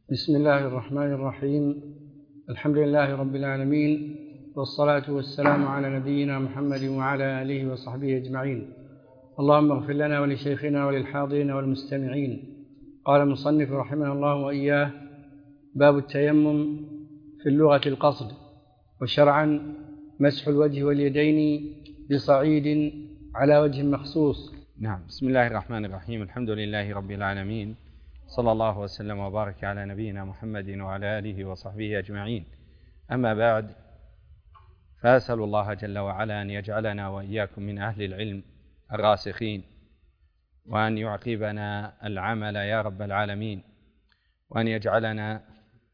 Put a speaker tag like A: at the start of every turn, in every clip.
A: بسم الله الرحمن الرحيم. الحمد لله رب العالمين، والصلاة والسلام على نبينا محمد وعلى آله وصحبه أجمعين. اللهم اغفر لنا ولشيخنا وللحاضرين والمستمعين. قال المصنف رحمه الله وإياه: باب التيمم في اللغة القصد، وشرعا مسح الوجه واليدين بصعيد على وجه مخصوص.
B: نعم. بسم الله الرحمن الرحيم. الحمد لله رب العالمين، صلى الله وسلم وبارك على نبينا محمد وعلى آله وصحبه أجمعين. أما بعد، فأسأل الله جل وعلا أن يجعلنا وإياكم من أهل العلم الراسخين، وأن يعقبنا العمل يا رب العالمين، وأن يجعلنا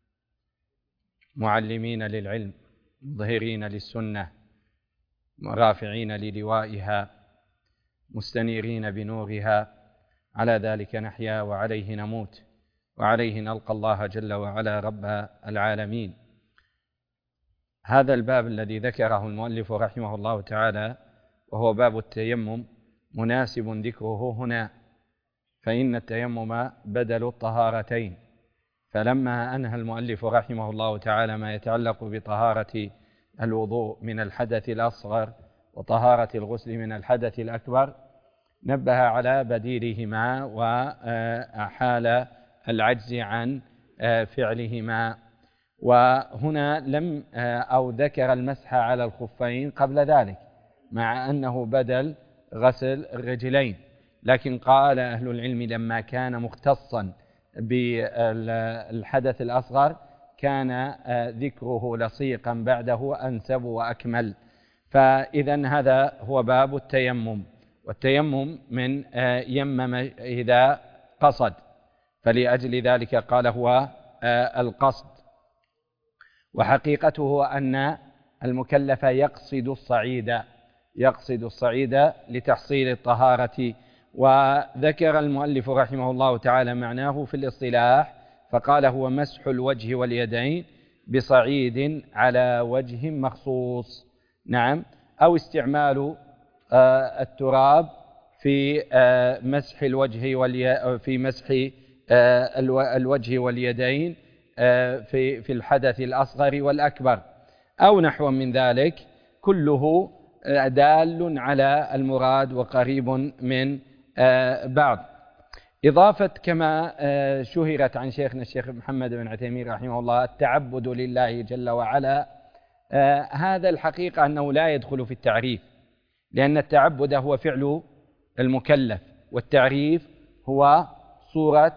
B: معلمين للعلم، مظهرين للسنة، رافعين للوائها، مستنيرين بنورها. على ذلك نحيا وعليه نموت، وعليه نلقى الله جل وعلا رب العالمين. هذا الباب الذي ذكره المؤلف رحمه الله تعالى، وهو باب التيمم، مناسب ذكره هنا، فإن التيمم بدل الطهارتين. فلما أنهى المؤلف رحمه الله تعالى ما يتعلق بطهارة الوضوء من الحدث الأصغر وطهارة الغسل من الحدث الأكبر، نبه على بديلهما وحال العجز عن فعلهما. وهنا لم أو ذكر المسح على الخفين قبل ذلك، مع أنه بدل غسل الرجلين، لكن قال أهل العلم لما كان مختصا بالحدث الأصغر كان ذكره لصيقا بعده أنسب وأكمل. فإذا هذا هو باب التيمم. والتيمم من يمم إذا قصد، فلأجل ذلك قال هو القصد. وحقيقته أن المكلف يقصد الصعيد لتحصيل الطهارة. وذكر المؤلف رحمه الله تعالى معناه في الاصطلاح، فقال هو مسح الوجه واليدين بصعيد على وجه مخصوص. نعم، أو استعمال التراب في مسح الوجه واليدين في الحدث الأصغر والأكبر، أو نحو من ذلك، كله دال على المراد وقريب من بعض. إضافة كما شهرت عن شيخنا الشيخ محمد بن عثيمين رحمه الله التعبد لله جل وعلا، هذا الحقيقة أنه لا يدخل في التعريف، لأن التعبد هو فعل المكلف، والتعريف هو صورة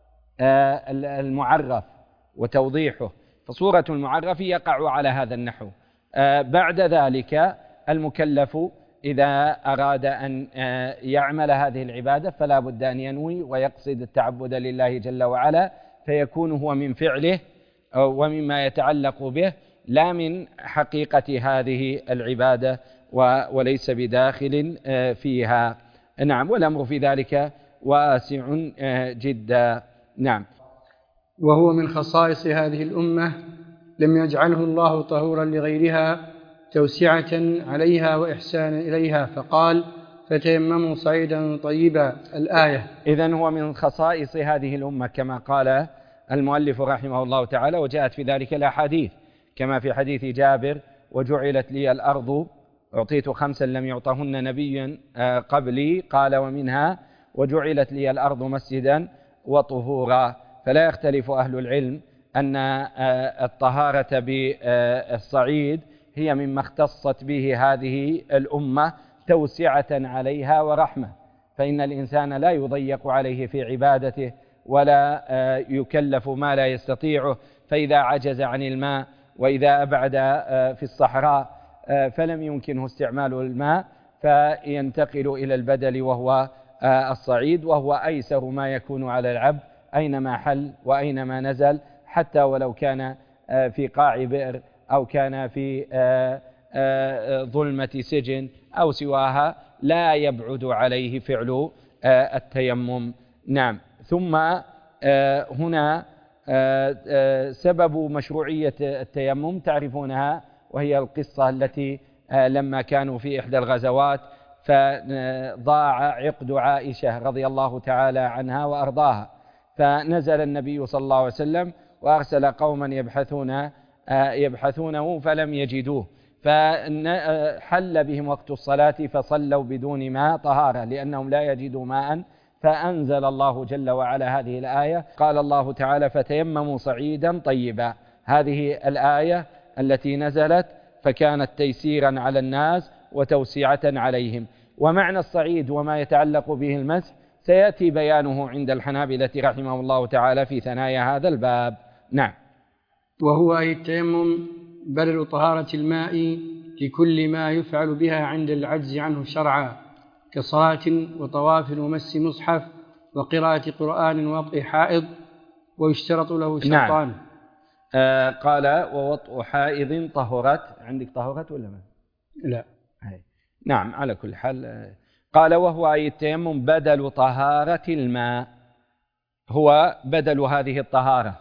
B: المعرف وتوضيحه. فصورة المعرف يقع على هذا النحو. بعد ذلك المكلف إذا أراد أن يعمل هذه العبادة فلا بد أن ينوي ويقصد التعبد لله جل وعلا، فيكون هو من فعله ومما يتعلق به، لا من حقيقة هذه العبادة وليس بداخل فيها. نعم، والأمر في ذلك واسع جدا. نعم.
A: وهو من خصائص هذه الأمة، لم يجعله الله طهورا لغيرها توسعة عليها وإحسانا إليها، فقال: فتيمموا صعيدا طيبا، الآية.
B: إذن هو من خصائص هذه الأمة كما قال المؤلف رحمه الله تعالى، وجاءت في ذلك الأحاديث كما في حديث جابر: وجعلت لي الأرض، أعطيت 5 لم يعطهن نبي قبلي، قال: ومنها وجعلت لي الأرض مسجدا وطهورا. فلا يختلف أهل العلم أن الطهارة بالصعيد هي مما اختصت به هذه الأمة توسعة عليها ورحمة، فإن الإنسان لا يضيق عليه في عبادته ولا يكلف ما لا يستطيعه. فإذا عجز عن الماء وإذا أبعد في الصحراء فلم يمكنه استعمال الماء، فينتقل إلى البدل وهو الصعيد، وهو أيسر ما يكون على العبد أينما حل وأينما نزل، حتى ولو كان في قاع بئر أو كان في ظلمة سجن أو سواها، لا يبعد عليه فعل التيمم. نعم. ثم هنا سبب مشروعية التيمم تعرفونها، وهي القصة التي لما كانوا في إحدى الغزوات فضاع عقد عائشة رضي الله تعالى عنها وأرضاها، فنزل النبي صلى الله عليه وسلم وأرسل قوما يبحثونه فلم يجدوه، فحل بهم وقت الصلاة فصلوا بدون ماء طهارة لأنهم لا يجدوا ماء، فأنزل الله جل وعلا هذه الآية. قال الله تعالى: فتيمموا صعيدا طيبا. هذه الآية التي نزلت فكانت تيسيرا على الناس وتوسعة عليهم. ومعنى الصعيد وما يتعلق به المسح سيأتي بيانه عند الحنابلة رحمه الله تعالى في ثنايا هذا الباب. نعم.
A: وهو أي التيمم بدل طهارة الماء لكل ما يفعل بها عند العجز عنه شرعا، كصلاة وطواف ومس مصحف وقراءة قرآن ووطء حائض، ويشترط له شرطان.
B: نعم. قال: ووطء حائض طهرت. عندك طهرت ولا ما؟
A: لا.
B: نعم، على كل حال. قال: وهو أي التيمم بدل طهارة الماء، هو بدل هذه الطهارة.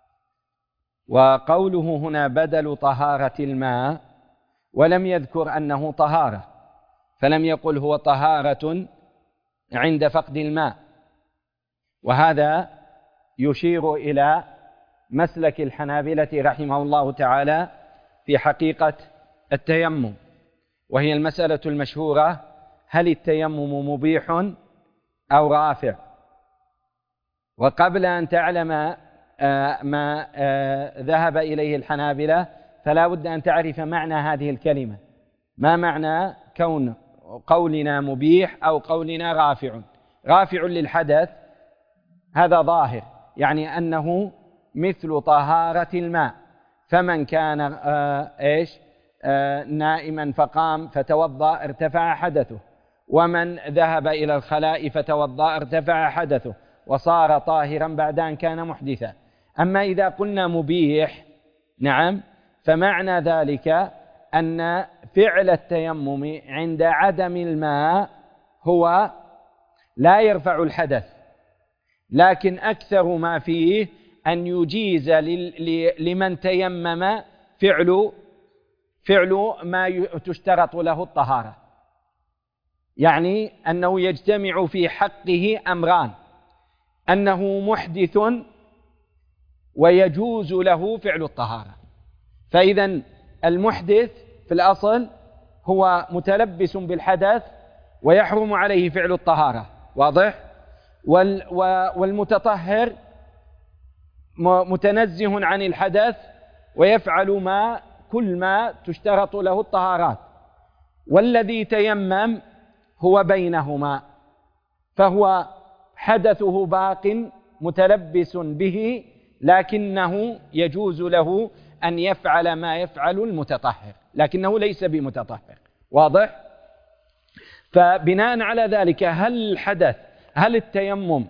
B: وقوله هنا بدل طهارة الماء ولم يذكر أنه طهارة، فلم يقل هو طهارة عند فقد الماء، وهذا يشير إلى مسلك الحنابلة رحمه الله تعالى في حقيقة التيمم، وهي المسألة المشهورة: هل التيمم مبيح أو رافع؟ وقبل أن تعلم ما ذهب إليه الحنابلة فلا بد أن تعرف معنى هذه الكلمة. ما معنى كون قولنا مبيح أو قولنا رافع؟ رافع للحدث هذا ظاهر، يعني أنه مثل طهارة الماء، فمن كان نائما فقام فتوضأ ارتفع حدثه، ومن ذهب إلى الخلاء فتوضأ ارتفع حدثه وصار طاهرا بعد أن كان محدثا. أما إذا قلنا مبيح، نعم، فمعنى ذلك أن فعل التيمم عند عدم الماء هو لا يرفع الحدث، لكن أكثر ما فيه أن يجيز لمن تيمم فعل ما تشترط له الطهارة، يعني أنه يجتمع في حقه أمران: أنه محدث ويجوز له فعل الطهارة. فإذا المحدث في الأصل هو متلبس بالحدث ويحرم عليه فعل الطهارة، واضح؟ والمتطهر متنزه عن الحدث ويفعل كل ما تشترط له الطهارات. والذي تيمم هو بينهما، فهو حدثه باق متلبس به، لكنه يجوز له أن يفعل ما يفعل المتطهر، لكنه ليس بمتطهر، واضح؟ فبناء على ذلك هل التيمم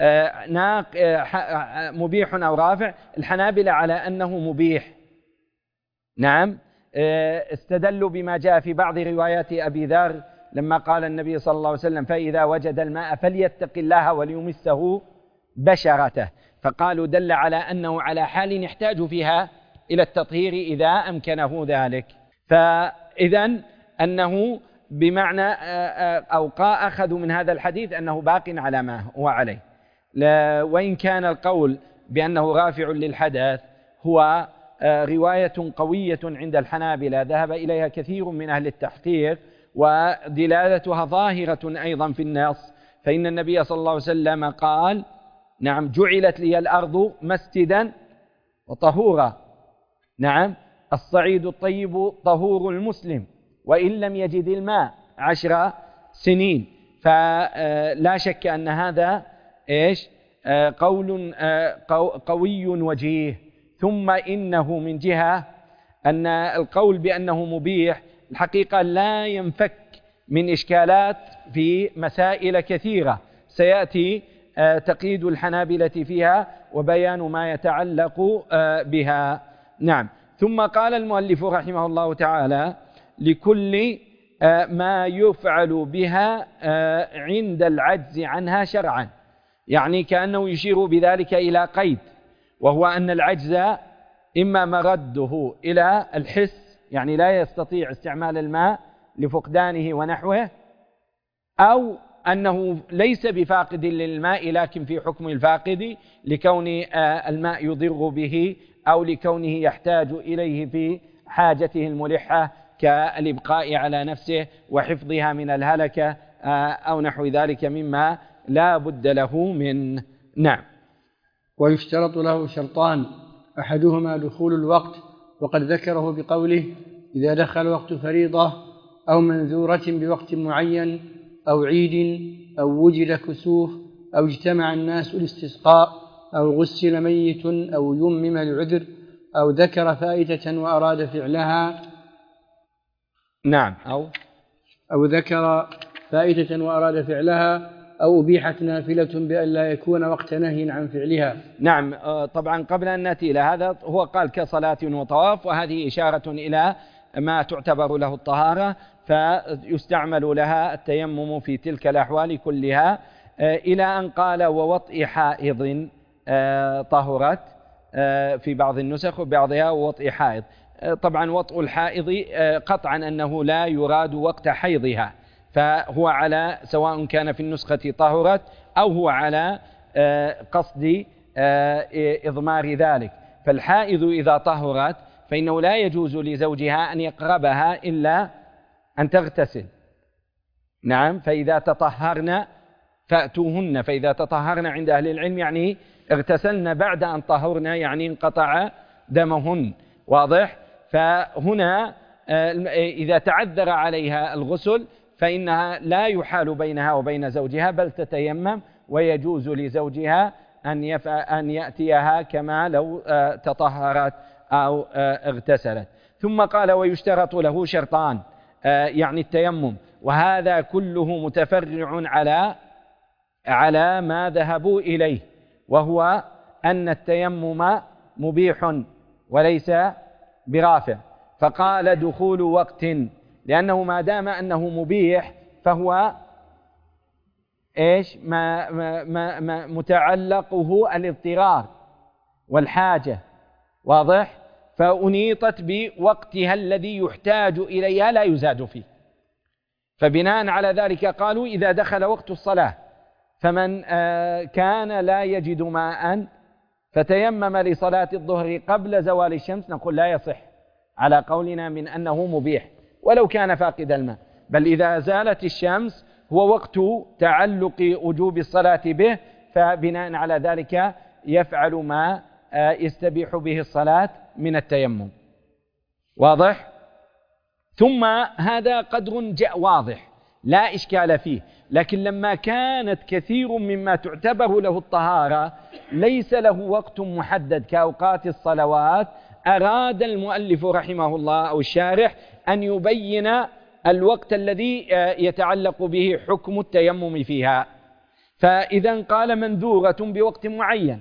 B: مبيح أو رافع؟ الحنابلة على أنه مبيح. نعم، استدلوا بما جاء في بعض روايات أبي ذر لما قال النبي صلى الله عليه وسلم: فإذا وجد الماء فليتق الله وليمسه بشرته، فقالوا دل على أنه على حال يحتاج فيها إلى التطهير إذا أمكنه ذلك. فإذا أنه بمعنى أخذوا من هذا الحديث أنه باق على ما هو عليه، وإن كان القول بأنه رافع للحدث هو رواية قوية عند الحنابلة ذهب إليها كثير من أهل التحقيق، ودلالتها ظاهرة أيضا في النص، فإن النبي صلى الله عليه وسلم قال: نعم، جعلت لي الأرض مسجدا وطهورا. نعم، الصعيد الطيب طهور المسلم وإن لم يجد الماء 10 سنين. فلا شك أن هذا قول قوي وجيه. ثم إنه من جهة أن القول بأنه مبيح الحقيقة لا ينفك من إشكالات في مسائل كثيرة سيأتي تقييد الحنابلة فيها وبيان ما يتعلق بها. نعم. ثم قال المؤلف رحمه الله تعالى: لكل ما يفعل بها عند العجز عنها شرعا، يعني كأنه يشير بذلك إلى قيد، وهو أن العجز إما مرده إلى الحس، يعني لا يستطيع استعمال الماء لفقدانه ونحوه، أو أنه ليس بفاقد للماء لكن في حكم الفاقد لكون الماء يضر به أو لكونه يحتاج إليه في حاجته الملحة كالإبقاء على نفسه وحفظها من الهلكة أو نحو ذلك مما لا بد له من. نعم.
A: ويشترط له شرطان، أحدهما دخول الوقت، وقد ذكره بقوله: إذا دخل وقت فريضة أو منذورة بوقت معين أو عيد أو وجد كسوف أو اجتمع الناس الاستسقاء أو غسل ميت أو يمم العذر أو ذكر فائدة وأراد فعلها.
B: نعم.
A: أو ذكر فائدة وأراد فعلها أو أبيحت نافلة بأن لا يكون وقت نهي عن فعلها.
B: نعم. طبعا قبل أن نأتي إلى هذا هو قال كصلاة وطواف، وهذه إشارة إلى ما تعتبر له الطهارة، فيستعمل لها التيمم في تلك الأحوال كلها، إلى أن قال ووطئ حائض طهرت في بعض النسخ وبعضها ووطئ حائض. طبعا وطئ الحائض قطعا أنه لا يراد وقت حيضها، فهو على سواء كان في النسخة طهرت أو هو على قصد إضمار ذلك. فالحائض إذا طهرت فإنه لا يجوز لزوجها أن يقربها إلا أن تغتسل. نعم. فإذا تطهرن فأتوهن، فإذا تطهرن عند أهل العلم يعني اغتسلن بعد أن طهرن، يعني انقطع دمهن. واضح؟ فهنا إذا تعذر عليها الغسل فإنها لا يحال بينها وبين زوجها، بل تتيمم، ويجوز لزوجها أن يأتيها كما لو تطهرت أو اغتسلت. ثم قال ويشترط له شرطان، يعني التيمم، وهذا كله متفرع على ما ذهبوا إليه، وهو أن التيمم مبيح وليس برافع. فقال دخول وقت، لأنه ما دام أنه مبيح فهو ما متعلقه الاضطرار والحاجة. واضح؟ فأنيطت بوقتها الذي يحتاج إليها لا يزاد فيه. فبناء على ذلك قالوا إذا دخل وقت الصلاة فمن كان لا يجد ماء فتيمم لصلاة الظهر قبل زوال الشمس، نقول لا يصح على قولنا من أنه مبيح ولو كان فاقد الماء، بل إذا زالت الشمس هو وقت تعلق وجوب الصلاة به، فبناء على ذلك يفعل ما يستبيح به الصلاة من التيمم. واضح؟ ثم هذا قدر واضح لا إشكال فيه، لكن لما كانت كثير مما تعتبر له الطهارة ليس له وقت محدد كأوقات الصلوات، أراد المؤلف رحمه الله أو الشارح أن يبين الوقت الذي يتعلق به حكم التيمم فيها. فإذا قال منذورة بوقت معين،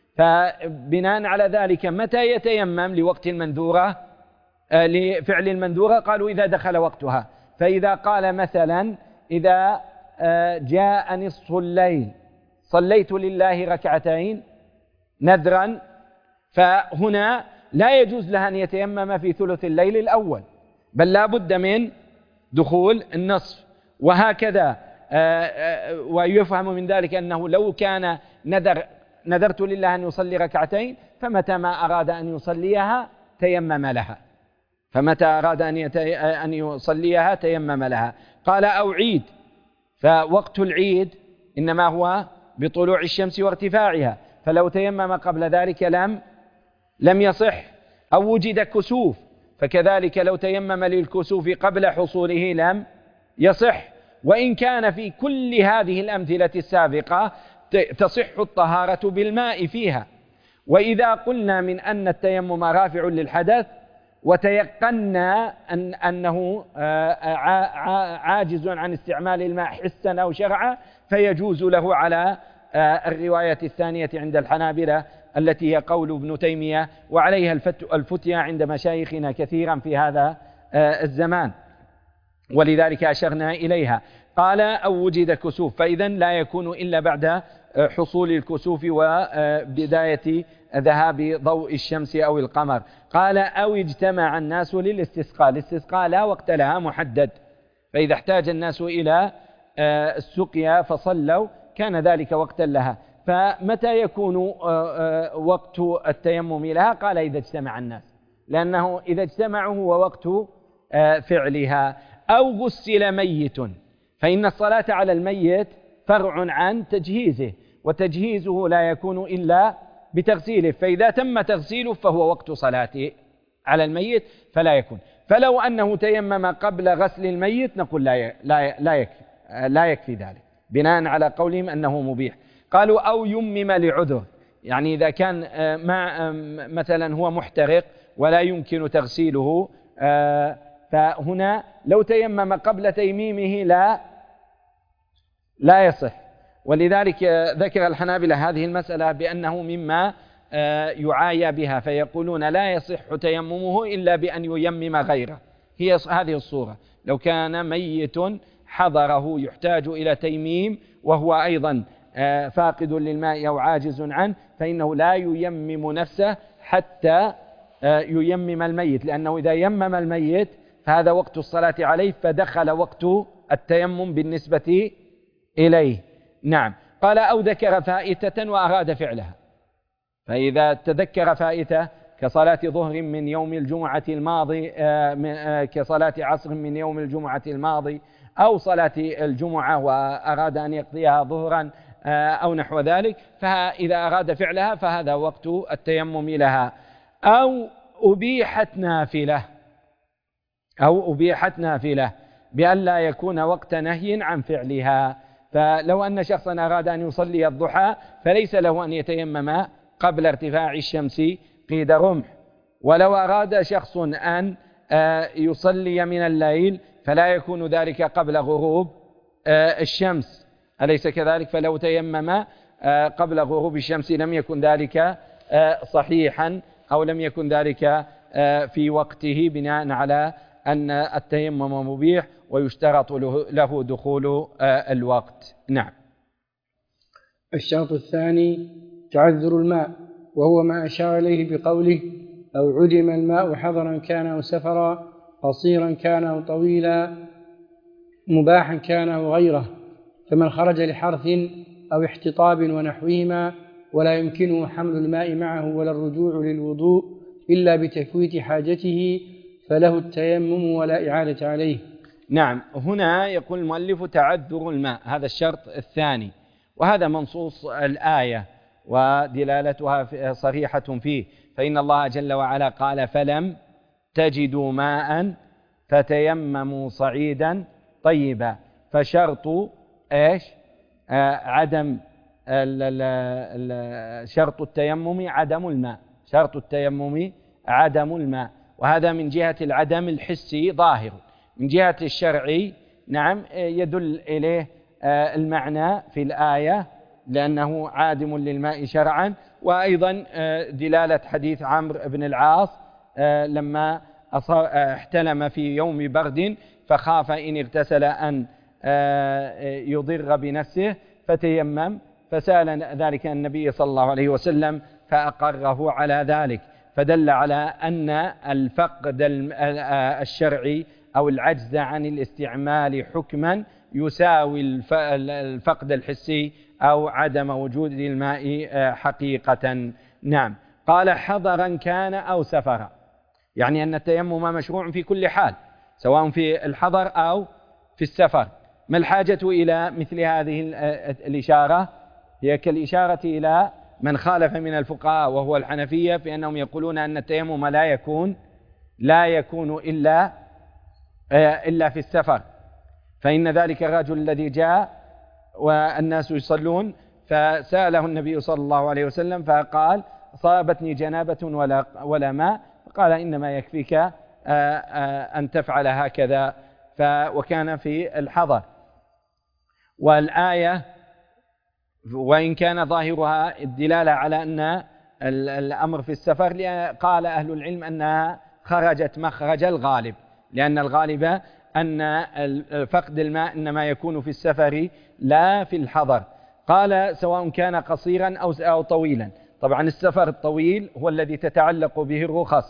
B: فبناء على ذلك متى يتيمم لوقت المنذورة لفعل المنذورة؟ قالوا إذا دخل وقتها. فإذا قال مثلا إذا جاء نصف الليل صليت لله ركعتين نذرا، فهنا لا يجوز له أن يتيمم في ثلث الليل الأول، بل لا بد من دخول النصف. وهكذا ويفهم من ذلك أنه لو كان نذرت لله أن يصلي ركعتين، فمتى ما أراد أن يصليها تيمم لها، فمتى أراد أن يصليها تيمم لها. قال أو عيد، فوقت العيد إنما هو بطلوع الشمس وارتفاعها، فلو تيمم قبل ذلك لم يصح. أو وجد كسوف، فكذلك لو تيمم للكسوف قبل حصوله لم يصح. وإن كان في كل هذه الأمثلة السابقة تصح الطهارة بالماء فيها. وإذا قلنا من أن التيمم رافع للحدث وتيقنا أنه عاجز عن استعمال الماء حسا أو شرعا، فيجوز له على الرواية الثانية عند الحنابلة التي هي قول ابن تيمية، وعليها الفتية عند مشايخنا كثيرا في هذا الزمان، ولذلك أشرنا إليها. قال أو وجد كسوف، فإذا لا يكون إلا بعد حصول الكسوف وبداية ذهاب ضوء الشمس أو القمر. قال أو اجتمع الناس للاستسقاء، الاستسقاء لا وقت لها محدد، فإذا احتاج الناس إلى السقيا فصلوا كان ذلك وقتا لها. فمتى يكون وقت التيمم لها؟ قال إذا اجتمع الناس، لأنه إذا اجتمعوا هو وقت فعلها. أو غسل ميت، فإن الصلاة على الميت فرع عن تجهيزه، وتجهيزه لا يكون إلا بتغسيله، فإذا تم تغسيله فهو وقت صلاته على الميت فلا يكون. فلو أنه تيمم قبل غسل الميت نقول لا يكفي ذلك، بناء على قولهم أنه مبيح. قالوا أو يمم لعذر، يعني إذا كان مثلا هو محترق ولا يمكن تغسيله، فهنا لو تيمم قبل تيميمه لا يصح. ولذلك ذكر الحنابلة هذه المسألة بأنه مما يعايا بها، فيقولون لا يصح تيممه إلا بأن ييمم غيره. هي هذه الصورة، لو كان ميت حضره يحتاج إلى تيميم وهو أيضا فاقد للماء أو عاجز عنه، فإنه لا ييمم نفسه حتى ييمم الميت، لأنه إذا يمم الميت فهذا وقت الصلاة عليه، فدخل وقت التيمم بالنسبة إليه. نعم. قال أو ذكر فائتة وأراد فعلها، فإذا تذكر فائتة كصلاة ظهر من يوم الجمعة الماضي، كصلاة عصر من يوم الجمعة الماضي، أو صلاة الجمعة وأراد أن يقضيها ظهرا أو نحو ذلك، فإذا أراد فعلها فهذا وقت التيمم لها. أو أبيحت نافلة بأن لا يكون وقت نهي عن فعلها. فلو أن شخصا أراد أن يصلي الضحى فليس له أن يتيمم قبل ارتفاع الشمس قيد رمح، ولو أراد شخص أن يصلي من الليل فلا يكون ذلك قبل غروب الشمس، أليس كذلك؟ فلو تيمم قبل غروب الشمس لم يكن ذلك صحيحا، أو لم يكن ذلك في وقته، بناء على أن التيمم مبيح ويشترط له دخول الوقت. نعم.
A: الشرط الثاني تعذر الماء، وهو ما أشار إليه بقوله أو عدم الماء حضرا كان أو سفرا، قصيرا كان أو طويلا، مباحا كان أو غيره. فمن خرج لحرث أو احتطاب ونحوهما ولا يمكنه حمل الماء معه ولا الرجوع للوضوء إلا بتفويت حاجته فله التيمم ولا إعادة عليه.
B: نعم. هنا يقول المؤلف تعذر الماء، هذا الشرط الثاني، وهذا منصوص الآية ودلالتها صريحة فيه، فإن الله جل وعلا قال فلم تجدوا ماء فتيمموا صعيدا طيبا. فشرط عدم شرط التيمم عدم الماء، شرط التيمم عدم الماء، وهذا من جهة العدم الحسي ظاهر. من جهة الشرعي نعم يدل إليه المعنى في الآية لأنه عادم للماء شرعا، وأيضا دلالة حديث عمرو بن العاص لما احتلم في يوم برد فخاف إن اغتسل أن يضر بنفسه فتيمم، فسأل ذلك النبي صلى الله عليه وسلم فأقره على ذلك، فدل على أن الفقد الشرعي أو العجز عن الاستعمال حكما يساوي الفقد الحسي أو عدم وجود الماء حقيقة. نعم. قال حضرا كان أو سفرا، يعني أن التيمم مشروع في كل حال سواء في الحضر أو في السفر. ما الحاجة إلى مثل هذه الإشارة؟ هي كالإشارة إلى من خالف من الفقهاء وهو الحنفية، في أنهم يقولون أن التيمم لا يكون إلا في السفر، فإن ذلك الرجل الذي جاء والناس يصلون فسأله النبي صلى الله عليه وسلم فقال صابتني جنابة ولا ماء، فقال إنما يكفيك أن تفعل هكذا، وكان في الحضر. والآية وإن كان ظاهرها الدلالة على أن الأمر في السفر، قال أهل العلم أنها خرجت مخرج الغالب، لأن الغالب أن فقد الماء إنما يكون في السفر لا في الحضر. قال سواء كان قصيرا أو طويلا. طبعا السفر الطويل هو الذي تتعلق به الرخص،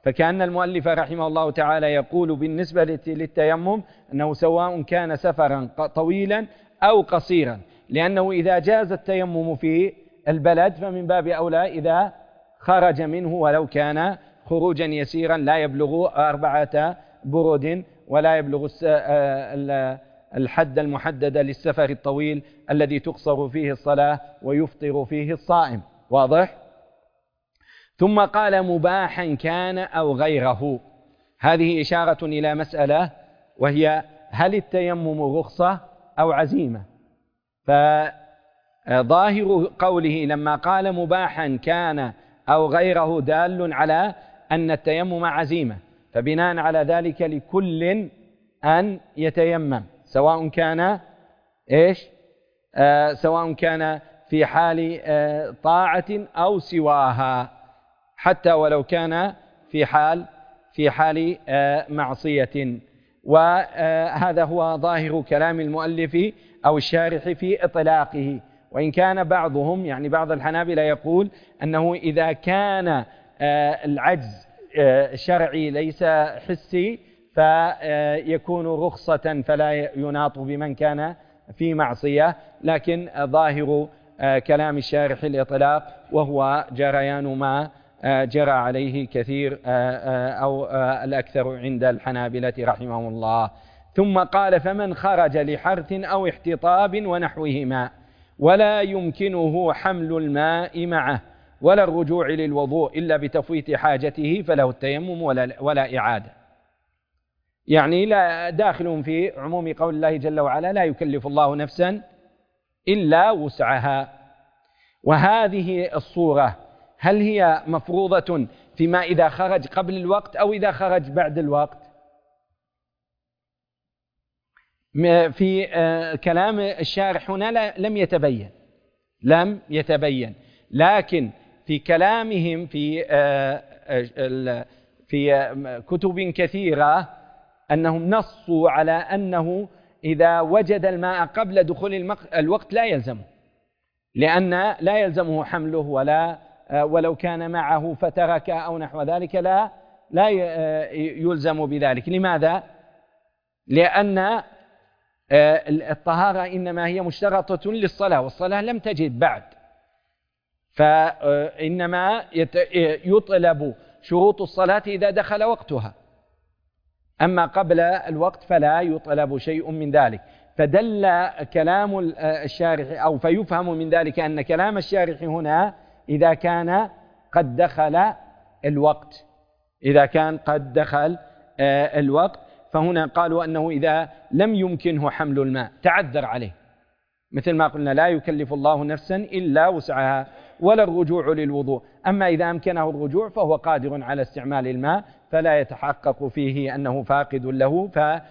B: فكأن المؤلف رحمه الله تعالى يقول بالنسبة للتيمم أنه سواء كان سفرا طويلا أو قصيرا، لأنه إذا جاز التيمم في البلد فمن باب أولى إذا خرج منه ولو كان خروجا يسيرا لا يبلغ 4 برود ولا يبلغ الحد المحدد للسفر الطويل الذي تقصر فيه الصلاة ويفطر فيه الصائم. واضح؟ ثم قال مباحا كان أو غيره. هذه إشارة إلى مسألة، وهي هل التيمم رخصة أو عزيمة؟ فظاهر قوله لما قال مباحا كان أو غيره دال على أن التيمم عزيمة، فبناء على ذلك لكل أن يتيمم سواء كان سواء كان في حال طاعة أو سواها، حتى ولو كان في حال معصية. وهذا هو ظاهر كلام المؤلف أو الشارح في إطلاقه، وإن كان بعضهم يعني بعض الحنابلة يقول أنه إذا كان العجز شرعي ليس حسي فيكون رخصة فلا يناط بمن كان في معصية، لكن ظاهر كلام الشارح الإطلاق، وهو جريان ما جرى عليه كثير أو الأكثر عند الحنابلة رحمهم الله. ثم قال فمن خرج لحرث أو احتطاب ونحوهما ولا يمكنه حمل الماء معه ولا الرجوع للوضوء إلا بتفويت حاجته فله التيمم ولا إعادة. يعني لا داخل في عموم قول الله جل وعلا لا يكلف الله نفسا إلا وسعها. وهذه الصورة هل هي مفروضة فيما إذا خرج قبل الوقت أو إذا خرج بعد الوقت؟ في كلام الشارح هنا لم يتبين، لكن في كلامهم في كتب كثيرة أنهم نصوا على أنه إذا وجد الماء قبل دخول الوقت لا يلزمه، لأن لا يلزمه حمله ولو كان معه فترك أو نحو ذلك لا يلزم بذلك. لماذا؟ لأن الطهارة إنما هي مشترطة للصلاة، والصلاة لم تجد بعد، فإنما يطلب شروط الصلاة إذا دخل وقتها، أما قبل الوقت فلا يطلب شيء من ذلك. فدل كلام الشارح أو فيفهم من ذلك أن كلام الشارح هنا إذا كان قد دخل الوقت، فهنا قالوا أنه إذا لم يمكنه حمل الماء تعذر عليه، مثل ما قلنا لا يكلف الله نفسا إلا وسعها ولا الرجوع للوضوء. أما إذا أمكنه الرجوع فهو قادر على استعمال الماء فلا يتحقق فيه أنه فاقد له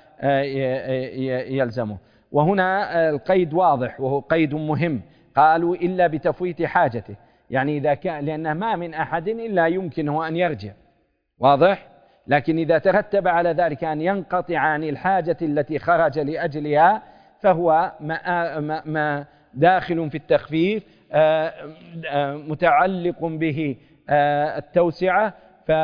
B: فيلزمه. وهنا القيد واضح وهو قيد مهم، قالوا إلا بتفويت حاجته، يعني إذا كان لأنه ما من أحد إلا يمكنه أن يرجع، واضح؟ لكن إذا ترتب على ذلك أن ينقطع عن الحاجة التي خرج لأجلها فهو ما داخل في التخفيف متعلق به التوسعة،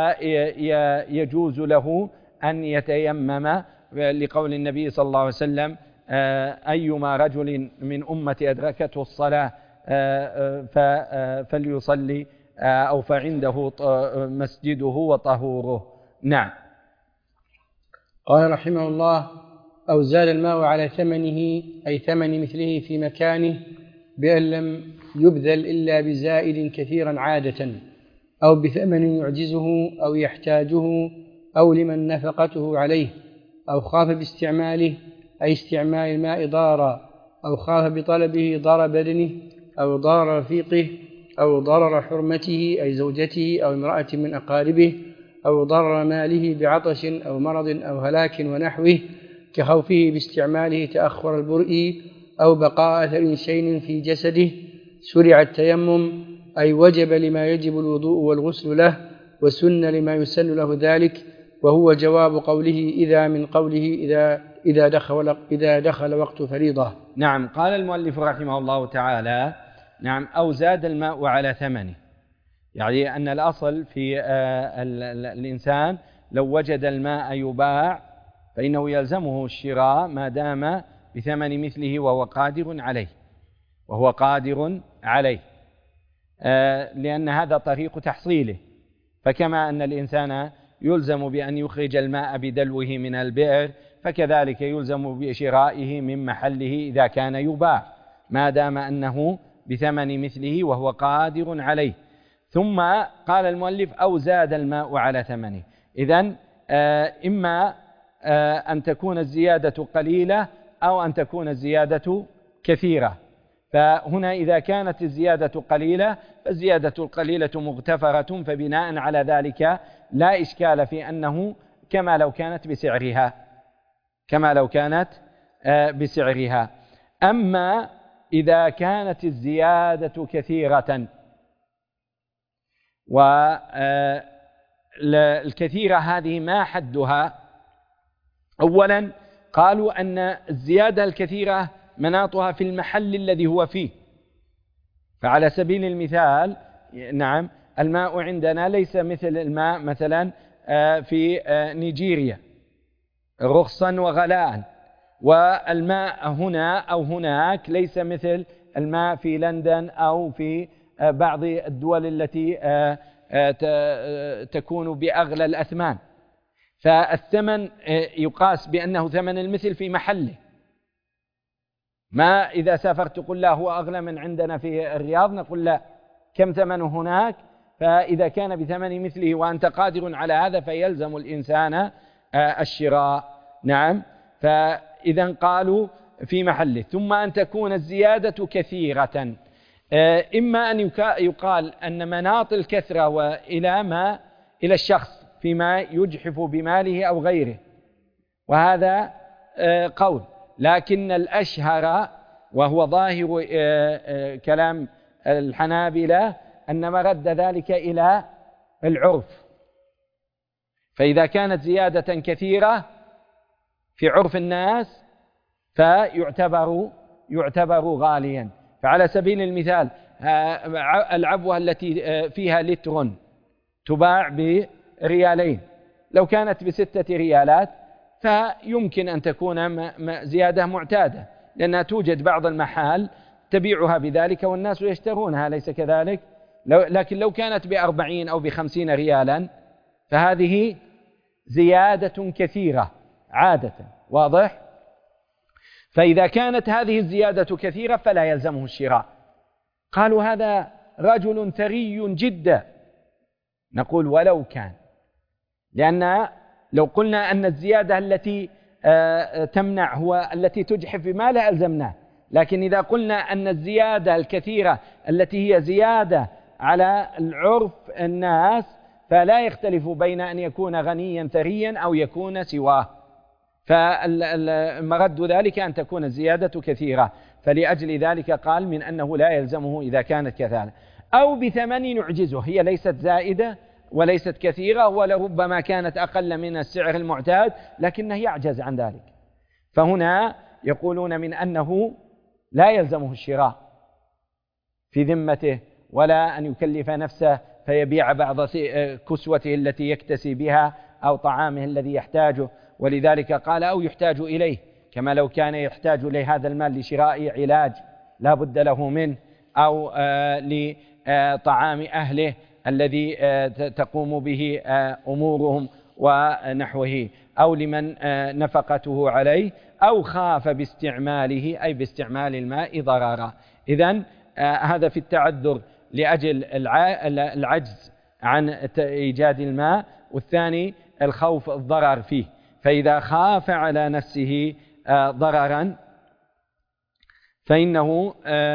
B: فيجوز له أن يتيمم، لقول النبي صلى الله عليه وسلم أيما رجل من أمتي أدركته الصلاة فليصلي أو فعنده مسجده وطهوره. نعم.
A: قال رحمه الله أو زاد الماء على ثمنه أي ثمن مثله في مكانه بأن لم يبذل إلا بزائد كثيرا عادة، أو بثمن يعجزه أو يحتاجه، أو لمن نفقته عليه، أو خاف باستعماله أي استعمال الماء ضارا، أو خاف بطلبه ضرر بدنه أو ضرر رفيقه، أو ضرر حرمته أي زوجته أو امرأة من أقاربه، أو ضرر ماله بعطش أو مرض أو هلاك ونحوه، كخوفه باستعماله تأخر البرء أو بقاء أثر شيء في جسده، شرع التيمم أي وجب لما يجب الوضوء والغسل له، وسن لما يسن له ذلك، وهو جواب قوله إذا من قوله إذا دخل وقت فريضة.
B: نعم. قال المؤلف رحمه الله تعالى نعم أو زاد الماء على ثمنه، يعني أن الأصل في الإنسان لو وجد الماء يباع فإنه يلزمه الشراء ما دام بثمن مثله وهو قادر عليه لأن هذا طريق تحصيله. فكما أن الإنسان يلزم بأن يخرج الماء بدلوه من البئر فكذلك يلزم بشرائه من محله إذا كان يباع ما دام أنه بثمن مثله وهو قادر عليه. ثم قال المؤلف أو زاد الماء على ثمنه. إذن إما أن تكون الزيادة قليلة أو أن تكون الزيادة كثيرة. فهنا إذا كانت الزيادة قليلة فالزيادة القليلة مغتفرة، فبناء على ذلك لا إشكال في أنه كما لو كانت بسعرها. أما إذا كانت الزيادة كثيرة، والكثيرة هذه ما حدها؟ أولا قالوا أن الزيادة الكثيرة مناطها في المحل الذي هو فيه. فعلى سبيل المثال نعم الماء عندنا ليس مثل الماء مثلا في نيجيريا رخصا وغلاء، والماء هنا أو هناك ليس مثل الماء في لندن أو في بعض الدول التي تكون بأغلى الأثمان. فالثمن يقاس بأنه ثمن المثل في محله. ما إذا سافرت تقول لا هو أغلى من عندنا في الرياض، نقول لا كم ثمنه هناك. فإذا كان بثمن مثله وأنت قادر على هذا فيلزم الإنسان الشراء. نعم. فإذا قالوا في محله. ثم أن تكون الزيادة كثيرة، إما أن يقال أن مناط الكثرة وإلى إلى الشخص فيما يجحف بماله أو غيره، وهذا قول، لكن الأشهر وهو ظاهر كلام الحنابلة أن مرد ذلك إلى العرف. فإذا كانت زيادة كثيرة في عرف الناس فيعتبر غاليا. فعلى سبيل المثال العبوة التي فيها لتر تباع بريالين، لو كانت ب6 ريالات فيمكن أن تكون زيادة معتادة، لأنها توجد بعض المحال تبيعها بذلك والناس يشترونها، ليس كذلك؟ لكن لو كانت ب40 أو ب50 ريالا فهذه زيادة كثيرة عادة. واضح؟ فإذا كانت هذه الزيادة كثيرة فلا يلزمه الشراء. قالوا هذا رجل ثري جدا. نقول ولو كان، لأن لو قلنا أن الزيادة التي تمنع هو التي تجحف بماله ألزمناه، لكن إذا قلنا أن الزيادة الكثيرة التي هي زيادة على العرف الناس فلا يختلف بين أن يكون غنيا ثريا أو يكون سواه، فمرد ذلك أن تكون الزيادة كثيرة. فلأجل ذلك قال من أنه لا يلزمه إذا كانت كذلك. أو بثمن نعجزه، هي ليست زائدة وليست كثيرة ولربما كانت أقل من السعر المعتاد لكنه يعجز عن ذلك، فهنا يقولون من أنه لا يلزمه الشراء في ذمته ولا أن يكلف نفسه فيبيع بعض كسوته التي يكتسي بها أو طعامه الذي يحتاجه. ولذلك قال أو يحتاج إليه، كما لو كان يحتاج إليه هذا المال لشراء علاج لا بد له منه، أو لطعام أهله الذي تقوم به أمورهم ونحوه، أو لمن نفقته عليه، أو خاف باستعماله أي باستعمال الماء ضررا. إذن هذا في التعذر لأجل العجز عن إيجاد الماء، والثاني الخوف الضرر فيه. فإذا خاف على نفسه ضررا فإنه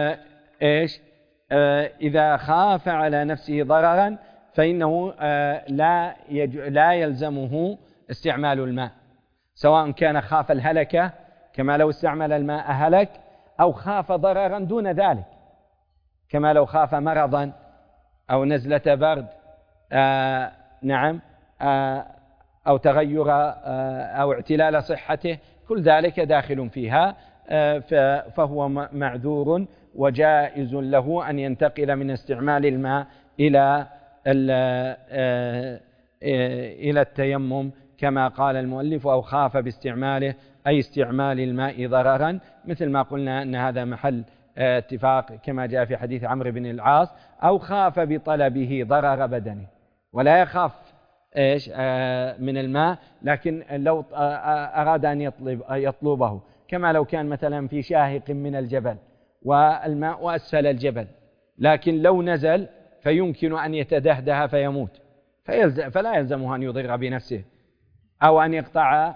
B: إذا خاف على نفسه ضررا فإنه لا يلزمه استعمال الماء، سواء كان خاف الهلكة كما لو استعمل الماء هلك، أو خاف ضررا دون ذلك كما لو خاف مرضا أو نزلة برد نعم أو تغير أو اعتلال صحته، كل ذلك داخل فيها، فهو معذور وجائز له أن ينتقل من استعمال الماء إلى إلى التيمم كما قال المؤلف أو خاف باستعماله أي استعمال الماء ضررا، مثل ما قلنا أن هذا محل اتفاق كما جاء في حديث عمرو بن العاص، أو خاف بطلبه ضرر بدنه ولا يخاف من الماء، لكن لو أراد أن يطلبه كما لو كان مثلا في شاهق من الجبل والماء أسفل الجبل، لكن لو نزل فيمكن أن يتدهده فيموت، فلا يلزمه أن يضر بنفسه، أو أن يقطع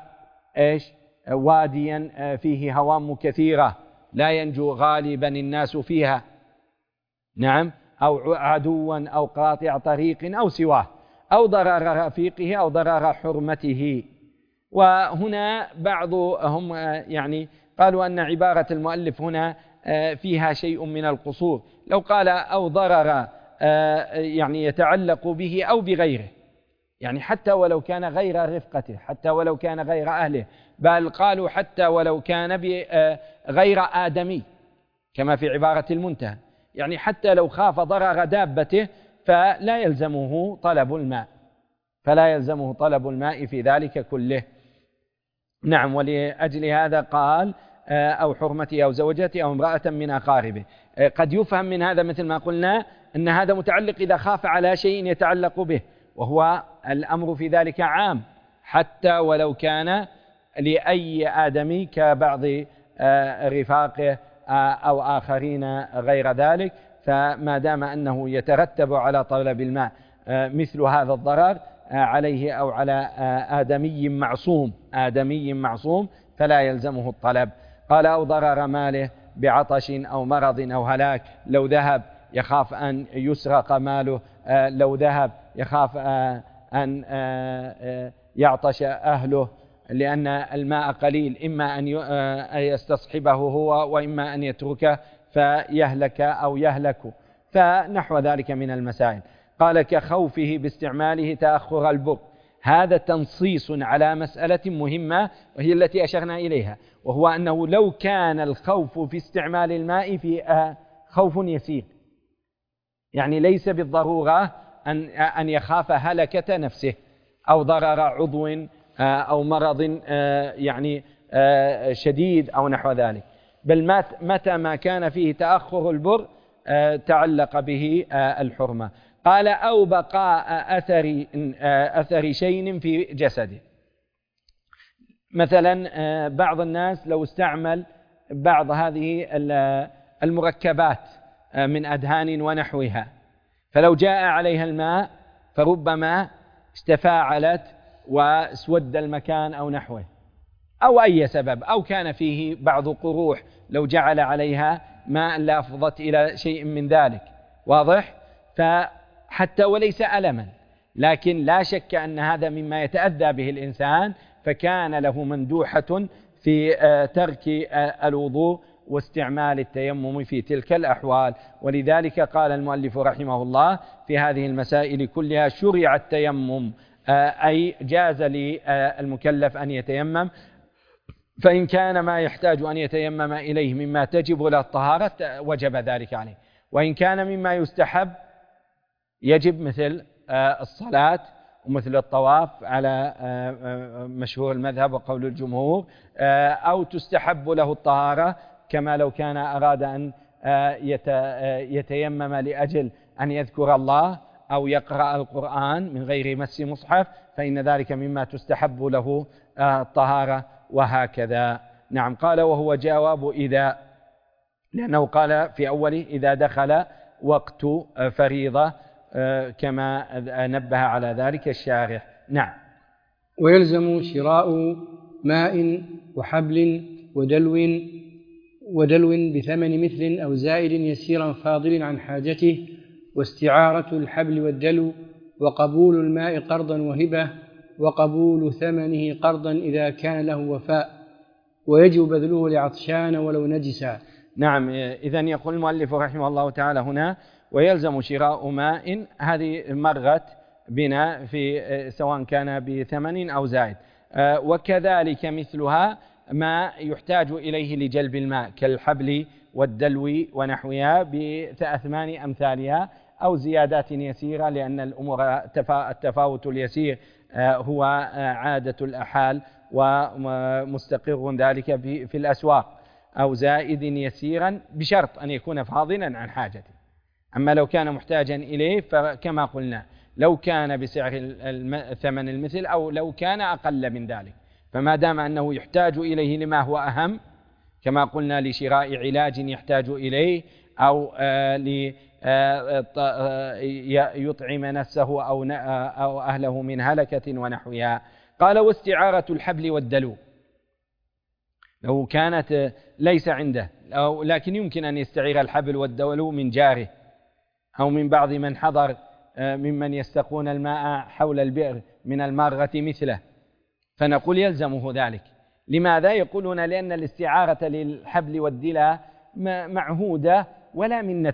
B: واديا فيه هوام كثيرة لا ينجو غالبا الناس فيها، نعم، أو عدوا أو قاطع طريق أو سواه، أو ضرر رفيقه أو ضرر حرمته. وهنا بعضهم يعني قالوا أن عبارة المؤلف هنا فيها شيء من القصور، لو قال أو ضرر يعني يتعلق به أو بغيره، يعني حتى ولو كان غير رفقته، حتى ولو كان غير أهله، بل قالوا حتى ولو كان غير آدمي كما في عبارة المنتهى، يعني حتى لو خاف ضرر دابته فلا يلزمه طلب الماء، فلا يلزمه طلب الماء في ذلك كله. نعم، ولأجل هذا قال أو حرمته أو زوجته أو امرأة من أقاربه. قد يفهم من هذا مثل ما قلنا أن هذا متعلق إذا خاف على شيء يتعلق به، وهو الأمر في ذلك عام حتى ولو كان لأي آدمي كبعض رفاقه أو آخرين غير ذلك، فما دام أنه يترتب على طلب الماء مثل هذا الضرر عليه أو على آدمي معصوم فلا يلزمه الطلب. قال أو ضرر ماله بعطش أو مرض أو هلاك، لو ذهب يخاف أن يسرق ماله، لو ذهب يخاف أن يعطش أهله لأن الماء قليل، إما أن يستصحبه هو وإما أن يتركه فيهلك أو يهلك، فنحو ذلك من المسائل. قال كخوفه باستعماله تأخر البر، هذا تنصيص على مسألة مهمة وهي التي أشرنا إليها، وهو أنه لو كان الخوف في استعمال الماء في خوف يسير، يعني ليس بالضرورة أن يخاف هلكة نفسه أو ضرر عضو أو مرض يعني شديد أو نحو ذلك، بل متى ما كان فيه تأخر البر تعلق به الحرمة. قال أو بقاء أثر شيء في جسده، مثلا بعض الناس لو استعمل بعض هذه المركبات من أدهان ونحوها، فلو جاء عليها الماء فربما استفاعلت واسود المكان أو نحوه، أو أي سبب، أو كان فيه بعض قروح لو جعل عليها ماء لافضت إلى شيء من ذلك، واضح؟ فحتى وليس ألما، لكن لا شك أن هذا مما يتأذى به الإنسان، فكان له مندوحة في ترك الوضوء واستعمال التيمم في تلك الأحوال. ولذلك قال المؤلف رحمه الله في هذه المسائل كلها شرع التيمم، أي جاز للمكلف أن يتيمم، فإن كان ما يحتاج أن يتيمم إليه مما تجب له الطهارة وجب ذلك عليه، وإن كان مما يستحب يجب مثل الصلاة ومثل الطواف على مشهور المذهب وقول الجمهور، أو تستحب له الطهارة كما لو كان أراد أن يتيمم لأجل أن يذكر الله أو يقرأ القرآن من غير مس مصحف، فإن ذلك مما تستحب له الطهارة، وهكذا. نعم. قال وهو جواب إذا، لأنه قال في أوله إذا دخل وقت فريضة كما نبه على ذلك الشارح. نعم.
A: ويلزم شراء ماء وحبل ودلو بثمن مثل أو زائد يسيرا فاضل عن حاجته، واستعارة الحبل والدلو، وقبول الماء قرضا وهبة، وقبول ثمنه قرضا إذا كان له وفاء، ويجب بذله لعطشان ولو نجسا.
B: نعم. إذن يقول المؤلف رحمه الله تعالى هنا ويلزم شراء ماء، هذه مرت بنا في سواء كان بثمن أو زائد، وكذلك مثلها ما يحتاج إليه لجلب الماء كالحبل والدلو ونحوها بأثمان أمثالها، أو زيادات يسيرة، لأن الأمور التفاوت اليسير هو عادة الأحال ومستقر ذلك في الأسواق، أو زائد يسيرا بشرط أن يكون فاضلا عن حاجته. أما لو كان محتاجا إليه فكما قلنا لو كان بسعر ثمن المثل أو لو كان أقل من ذلك، فما دام أنه يحتاج إليه لما هو أهم كما قلنا لشراء علاج يحتاج إليه أو يطعم نفسه أو أهله من هلكة ونحوها. قال واستعارة الحبل والدلو لو كانت ليس عنده لكن يمكن أن يستعير الحبل والدلو من جاره أو من بعض من حضر ممن يستقون الماء حول البئر من المارة مثله، فنقول يلزمه ذلك. لماذا؟ يقولون لأن الاستعارة للحبل والدلو معهودة ولا منة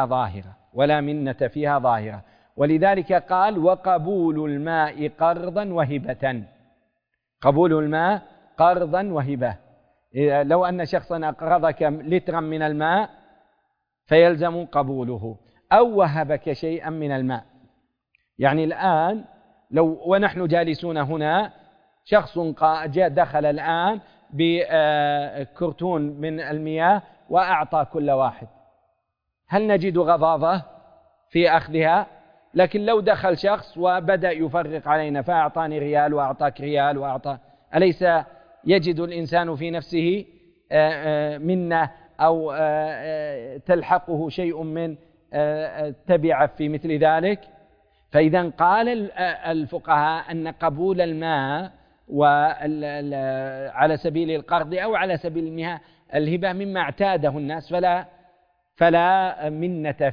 B: فيها ظاهرة، ولذلك قال وقبول الماء قرضا وهبة. قبول الماء قرضا وهبة، لو أن شخصا أقرضك لترا من الماء فيلزم قبوله، أو وهبك شيئا من الماء. يعني الآن ونحن جالسون هنا شخص دخل الآن بكرتون من المياه وأعطى كل واحد، هل نجد غضاضة في أخذها؟ لكن لو دخل شخص وبدأ يفرق علينا فأعطاني ريال وأعطاك ريال وأعطى، أليس يجد الإنسان في نفسه منة أو تلحقه شيء من تبع في مثل ذلك؟ فإذا قال الفقهاء أن قبول الماء على سبيل القرض أو على سبيل الهبة مما اعتاده الناس فلا منة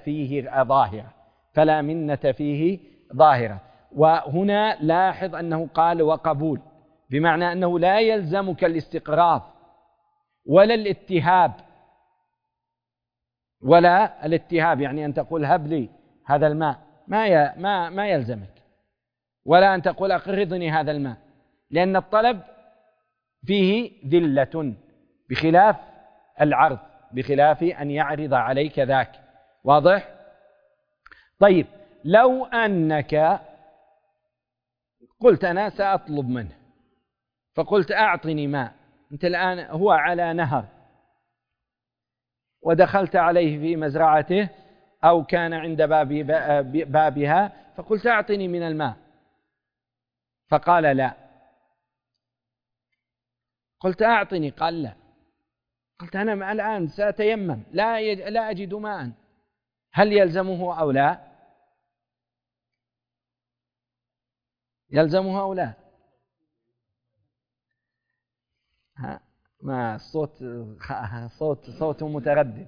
B: فيه ظاهرة. وهنا لاحظ أنه قال وقبول، بمعنى أنه لا يلزمك الاستقراض ولا الاتهاب، يعني أن تقول هب لي هذا الماء ما يلزمك، ولا أن تقول أقرضني هذا الماء، لأن الطلب فيه ذلة بخلاف العرض، بخلاف أن يعرض عليك ذاك. واضح؟ طيب لو أنك قلت أنا سأطلب منه فقلت أعطني ماء، أنت الآن هو على نهر ودخلت عليه في مزرعته أو كان عند بابها فقلت أعطني من الماء فقال لا، قلت أعطني قال لا، قلت أنا الآن سأتيمم لا أجد ماء، هل يلزمه أو لا؟ يلزمه أو لا؟ ما صوت متردد.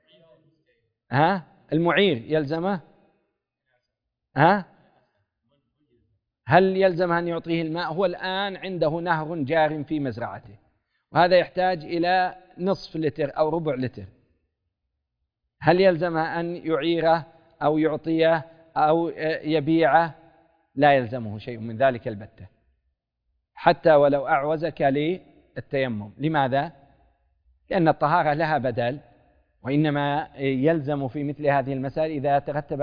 B: المعير يلزمه؟ هل يلزم أن يعطيه الماء؟ هو الآن عنده نهر جار في مزرعته وهذا يحتاج إلى نصف لتر أو ربع لتر، هل يلزم أن يعيره أو يعطيه أو يبيعه؟ لا يلزمه شيء من ذلك البتة، حتى ولو أعوزك للتيمم. لماذا؟ لأن الطهارة لها بدل، وإنما يلزم في مثل هذه المسائل إذا ترتب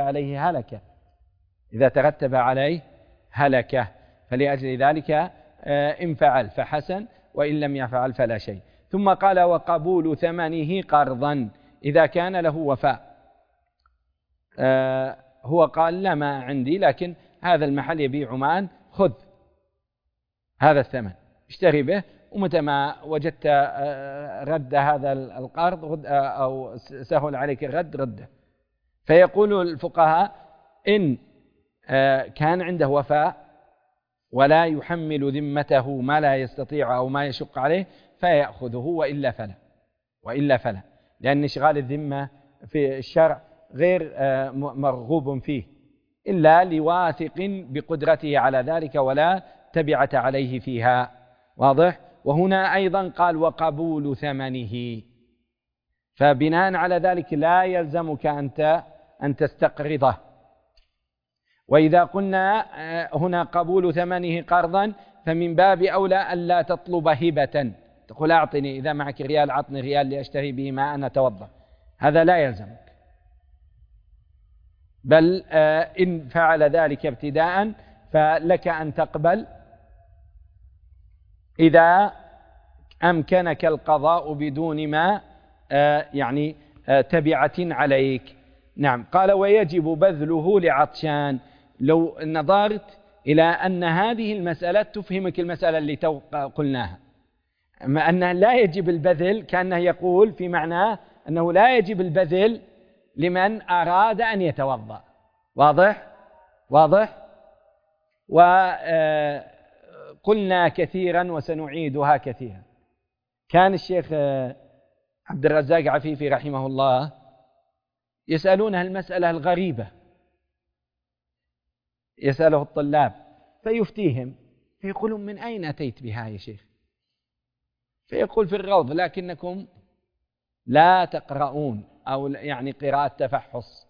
B: عليه هلكة، فلأجل ذلك إن فعل فحسن وإن لم يفعل فلا شيء. ثم قال وقبول ثمنه قرضا إذا كان له وفاء. هو قال لا ما عندي، لكن هذا المحل يبيع مان، خذ هذا الثمن اشتري به، ومتى ما وجدت رد هذا القرض أو سهل عليك الرد رده. فيقول الفقهاء إن كان عنده وفاء ولا يحمل ذمته ما لا يستطيع أو ما يشق عليه فيأخذه، وإلا فلا، لأن إشغال الذمة في الشرع غير مرغوب فيه إلا لواثق بقدرته على ذلك ولا تبعة عليه فيها. واضح؟ وهنا أيضا قال وقبول ثمنه، فبناء على ذلك لا يلزمك أن تستقرضه. وإذا قلنا هنا قبول ثمنه قرضا فمن باب أولى ألا تطلب هبة، تقول أعطني إذا معك ريال أعطني ريال لأشتري به ماء أنا أتوضأ، هذا لا يلزمك، بل إن فعل ذلك ابتداء فلك أن تقبل إذا أمكنك القضاء بدون ما يعني تبعة عليك. نعم. قال ويجب بذله لعطشان. لو نظرت إلى أن هذه المسألة تفهمك المسألة اللي قلناها، أنه لا يجب البذل، كأنه يقول في معناه أنه لا يجب البذل لمن أراد أن يتوضأ. واضح؟ وقلنا كثيرا وسنعيدها كثيرا. كان الشيخ عبد الرزاق عفيفي رحمه الله يسألونه المسألة الغريبة، يسأله الطلاب فيفتيهم، فيقولون من أين أتيت بها يا شيخ؟ فيقول في الروض لكنكم لا تقرؤون، أو يعني قراءة تفحص.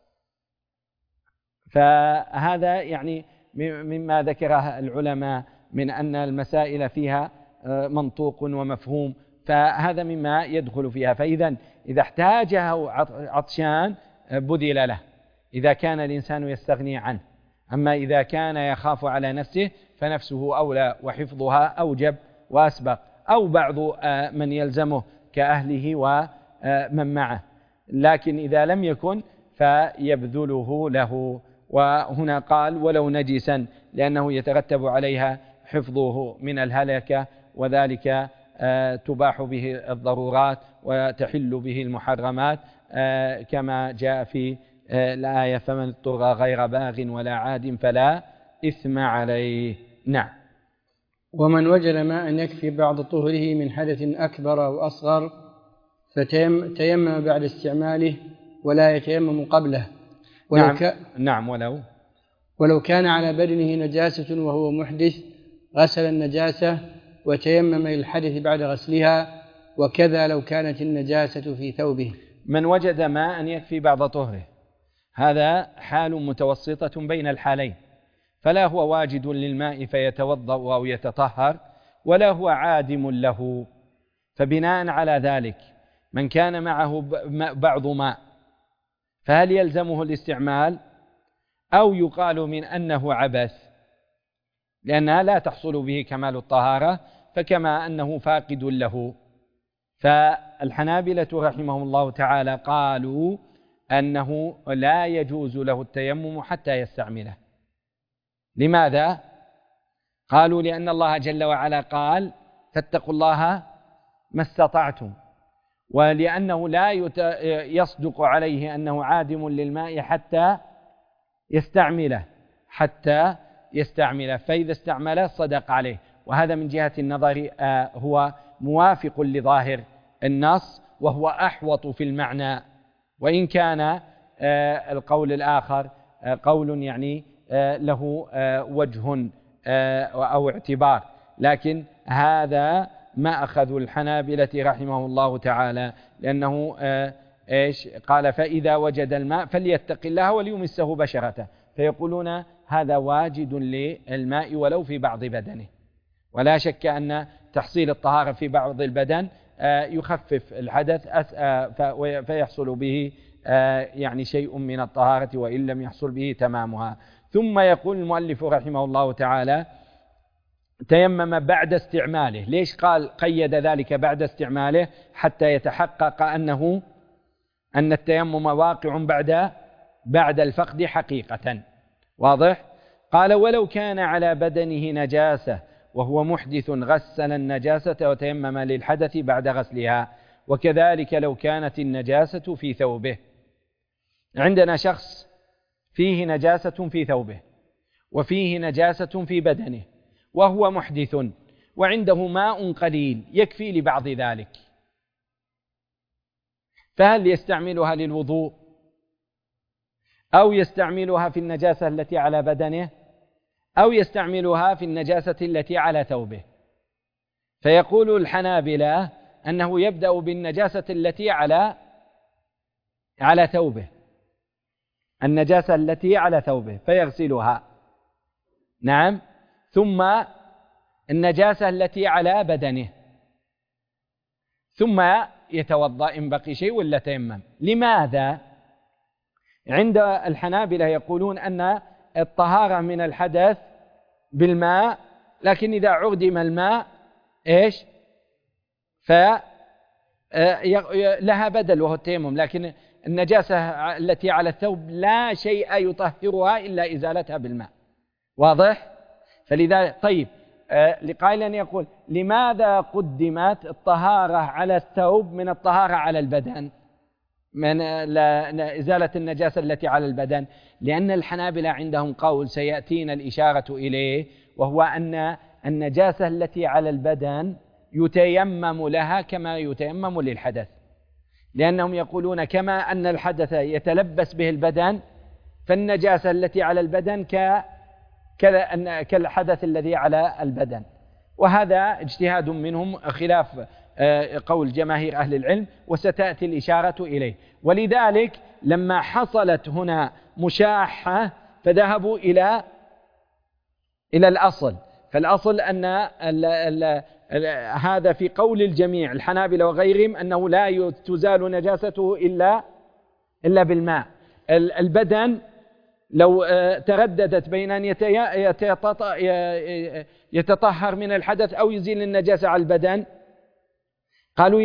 B: فهذا يعني مما ذكره العلماء من أن المسائل فيها منطوق ومفهوم، فهذا مما يدخل فيها. فإذا إذا احتاجه عطشان بذل له إذا كان الإنسان يستغني عنه. أما إذا كان يخاف على نفسه فنفسه أولى وحفظها أوجب وأسبق، أو بعض من يلزمه كأهله ومن معه، لكن إذا لم يكن فيبذله له. وهنا قال ولو نجسا، لأنه يترتب عليها حفظه من الهلكة، وذلك تباح به الضرورات وتحل به المحرمات، كما جاء في الآية فمن اضطر غير باغ ولا عاد فلا إثم عليه. نعم.
A: ومن وجد ماء يكفي بعد طهره من حدث أكبر أو أصغر فتيمم بعد استعماله ولا يتيمم قبله.
B: نعم.
A: ولو كان على بدنه نجاسة وهو محدث غسل النجاسة وتيمم للحدث بعد غسلها، وكذا لو كانت النجاسة في ثوبه.
B: من وجد ماء يكفي بعد طهره، هذا حال متوسطة بين الحالين، فلا هو واجد للماء فيتوضأ أو يتطهر، ولا هو عادم له. فبناء على ذلك من كان معه بعض ماء فهل يلزمه الاستعمال، أو يقال من أنه عبث لأنها لا تحصل به كمال الطهارة، فكما أنه فاقد له. فالحنابلة رحمهم الله تعالى قالوا أنه لا يجوز له التيمم حتى يستعمله. لماذا؟ قالوا لأن الله جل وعلا قال فاتقوا الله ما استطعتم، ولأنه لا يصدق عليه أنه عادم للماء حتى يستعمله، فإذا استعمله صدق عليه. وهذا من جهة النظر هو موافق لظاهر النص، وهو أحوط في المعنى، وإن كان القول الآخر قول يعني له وجه أو اعتبار، لكن هذا ما أخذ الحنابلة رحمه الله تعالى، لأنه قال فإذا وجد الماء فليتق الله وليمسه بشرته، فيقولون هذا واجد للماء ولو في بعض بدنه. ولا شك أن تحصيل الطهارة في بعض البدن يخفف الحدث فيحصل به يعني شيء من الطهارة، وإن لم يحصل به تمامها. ثم يقول المؤلف رحمه الله تعالى تيمم بعد استعماله. ليش قيد ذلك بعد استعماله؟ حتى يتحقق أن التيمم واقع بعد الفقد حقيقة. واضح؟ قال ولو كان على بدنه نجاسة وهو محدث غسل النجاسة وتيمم للحدث بعد غسلها، وكذلك لو كانت النجاسة في ثوبه. عندنا شخص فيه نجاسة في ثوبه وفيه نجاسة في بدنه وهو محدث، وعنده ماء قليل يكفي لبعض ذلك، فهل يستعملها للوضوء أو يستعملها في النجاسة التي على بدنه أو يستعملها في النجاسة التي على ثوبه؟ فيقول الحنابلة أنه يبدأ بالنجاسة التي على ثوبه، النجاسة التي على ثوبه فيغسلها. نعم. ثم النجاسة التي على بدنه، ثم يتوضأ إن بقي شيء ولا تيمم. لماذا؟ عند الحنابلة يقولون أن الطهارة من الحدث بالماء، لكن إذا عدم الماء إيش؟ لها بدل وهو التيمم، لكن النجاسة التي على الثوب لا شيء يطهرها إلا إزالتها بالماء. واضح؟ فلذا طيب لقائل يقول لماذا قدمت الطهارة على الثوب من الطهارة على البدن، من إزالة النجاسة التي على البدن؟ لأن الحنابلة عندهم قول سيأتينا الإشارة إليه، وهو أن النجاسة التي على البدن يتيمم لها كما يتيمم للحدث، لأنهم يقولون كما أن الحدث يتلبس به البدن، فالنجاسة التي على البدن كالحدث الذي على البدن. وهذا اجتهاد منهم خلاف قول جماهير أهل العلم، وستأتي الإشارة إليه. ولذلك لما حصلت هنا مشاحة فذهبوا إلى الأصل، فالأصل أن هذا في قول الجميع الحنابلة وغيرهم أنه لا تزال نجاسته إلا بالماء. البدن لو ترددت بين أن يتطهر من الحدث أو يزيل النجاسة على البدن، قالوا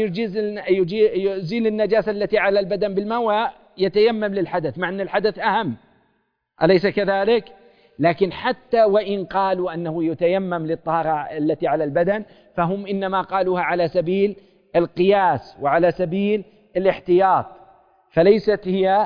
B: يزيل النجاسة التي على البدن بالماء ويتيمم للحدث، مع أن الحدث أهم، أليس كذلك؟ لكن حتى وإن قالوا أنه يتيمم للطهارة التي على البدن، فهم إنما قالوها على سبيل القياس وعلى سبيل الاحتياط، فليست هي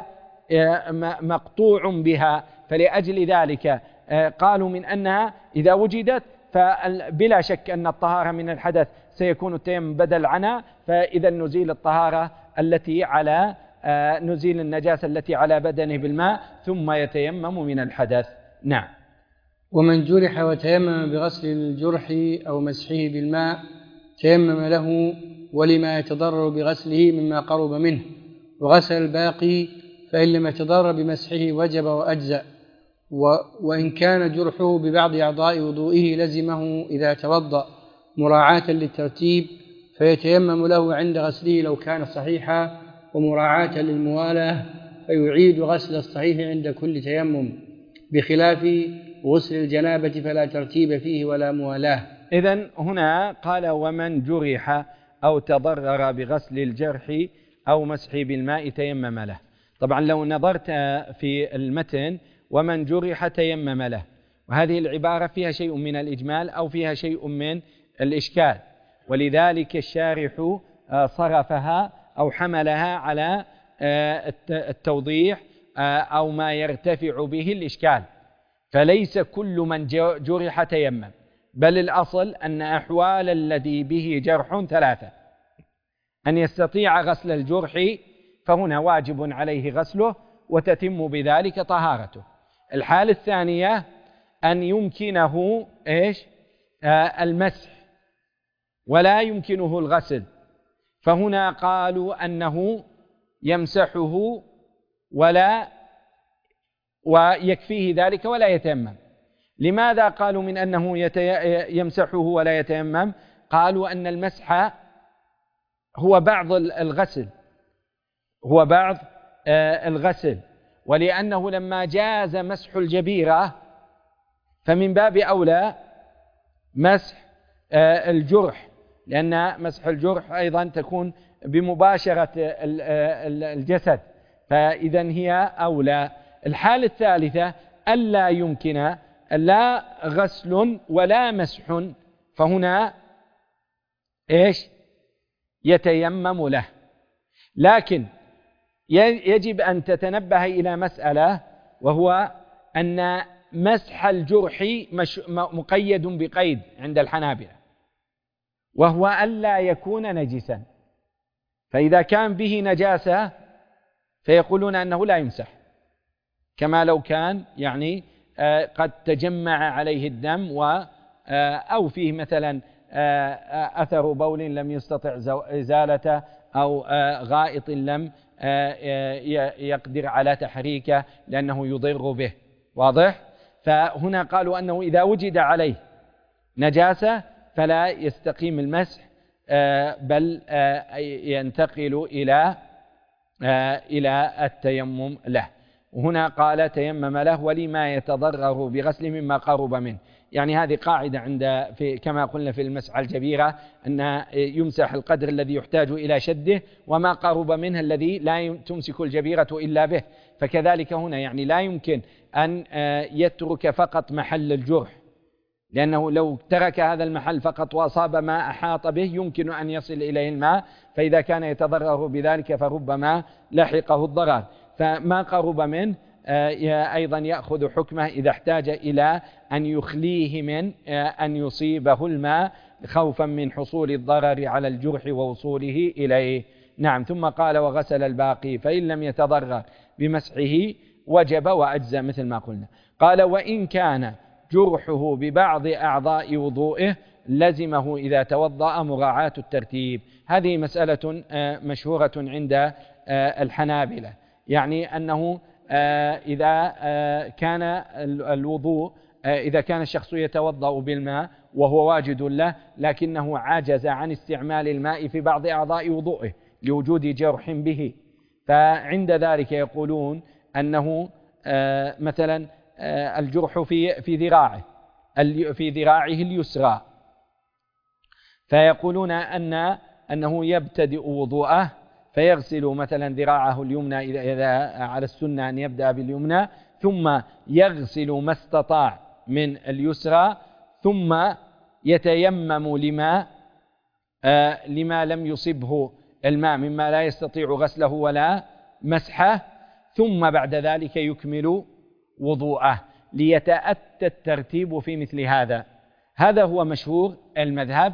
B: مقطوع بها. فلأجل ذلك قالوا من أنها إذا وجدت فبلا شك أن الطهارة من الحدث سيكون التيمم بدل عنها، فإذا نزيل الطهارة التي على نزيل النجاسة التي على بدنه بالماء ثم يتيمم من الحدث. نعم.
A: ومن جرح وتيمم بغسل الجرح أو مسحه بالماء تيمم له ولما يتضرر بغسله مما قرب منه، وغسل الباقي فإن لم يتضرر بمسحه وجب وأجزأ. وإن كان جرحه ببعض أعضاء وضوئه لزمه إذا توضأ مراعاة للترتيب فيتيمم له عند غسله لو كان صحيحا، ومراعاة للموالاة فيعيد غسل الصحيح عند كل تيمم، بخلاف غسل الجنابة فلا ترتيب فيه ولا موالاة.
B: إذن هنا قال ومن جرح أو تضرر بغسل الجرح أو مسح بالماء تيمم له. طبعا لو نظرت في المتن ومن جرح تيمم له، وهذه العبارة فيها شيء من الإجمال أو فيها شيء من الإشكال، ولذلك الشارح صرفها أو حملها على التوضيح أو ما يرتفع به الإشكال. فليس كل من جرح تيمم، بل الأصل أن أحوال الذي به جرح ثلاثة: أن يستطيع غسل الجرح فهنا واجب عليه غسله وتتم بذلك طهارته. الحالة الثانية أن يمكنه المسح ولا يمكنه الغسل، فهنا قالوا أنه يمسحه ويكفيه ذلك ولا يتيمم. لماذا قالوا من أنه يمسحه ولا يتيمم؟ قالوا أن المسح هو بعض الغسل، ولأنه لما جاز مسح الجبيرة فمن باب أولى مسح الجرح، لأن مسح الجرح أيضا تكون بمباشرة الجسد، فإذا هي أولى. الحالة الثالثة ألا يمكن لا غسل ولا مسح، فهنا يتيمم له. لكن يجب أن تتنبه إلى مسألة، وهو أن مسح الجرح مقيد بقيد عند الحنابلة، وهو ألا يكون نجسا. فإذا كان به نجاسة فيقولون أنه لا يمسح، كما لو كان قد تجمع عليه الدم أو فيه مثلا أثر بول لم يستطع إزالته، أو غائط لم يقدر على تحريكه لأنه يضر به. واضح؟ فهنا قالوا أنه إذا وجد عليه نجاسة فلا يستقيم المسح، بل ينتقل إلى التيمم له. وهنا قال تيمم له ولما يتضرر بغسل مما قرب منه. يعني هذه قاعدة كما قلنا في المسح الجبيرة، أن يمسح القدر الذي يحتاج إلى شده، وما قرب منه الذي لا تمسك الجبيرة إلا به. فكذلك هنا يعني لا يمكن أن يترك فقط محل الجرح، لأنه لو ترك هذا المحل فقط وأصاب ما أحاط به يمكن أن يصل إليه الماء، فإذا كان يتضرر بذلك فربما لحقه الضرر. فما قرب منه أيضا يأخذ حكمه إذا احتاج إلى أن يخليه من أن يصيبه الماء خوفا من حصول الضرر على الجرح ووصوله إليه. نعم. ثم قال وغسل الباقي فإن لم يتضرر بمسحه وجب وأجزى مثل ما قلنا. قال وإن كان جرحه ببعض أعضاء وضوئه لزمه إذا توضأ مراعاة الترتيب. هذه مسألة مشهورة عند الحنابلة، يعني أنه إذا كان الوضوء إذا كان الشخص يتوضأ بالماء وهو واجد له، لكنه عجز عن استعمال الماء في بعض أعضاء وضوئه لوجود جرح به، فعند ذلك يقولون أنه مثلا الجرح في ذراعه اليسرى، فيقولون أنه يبتدئ وضوءه فيغسل مثلا ذراعه اليمنى إذا على السنة أن يبدأ باليمنى، ثم يغسل ما استطاع من اليسرى، ثم يتيمم لما لم يصبه الماء مما لا يستطيع غسله ولا مسحه، ثم بعد ذلك يكمل وضوءه ليتأتى الترتيب في مثل هذا. هذا هو مشهور المذهب،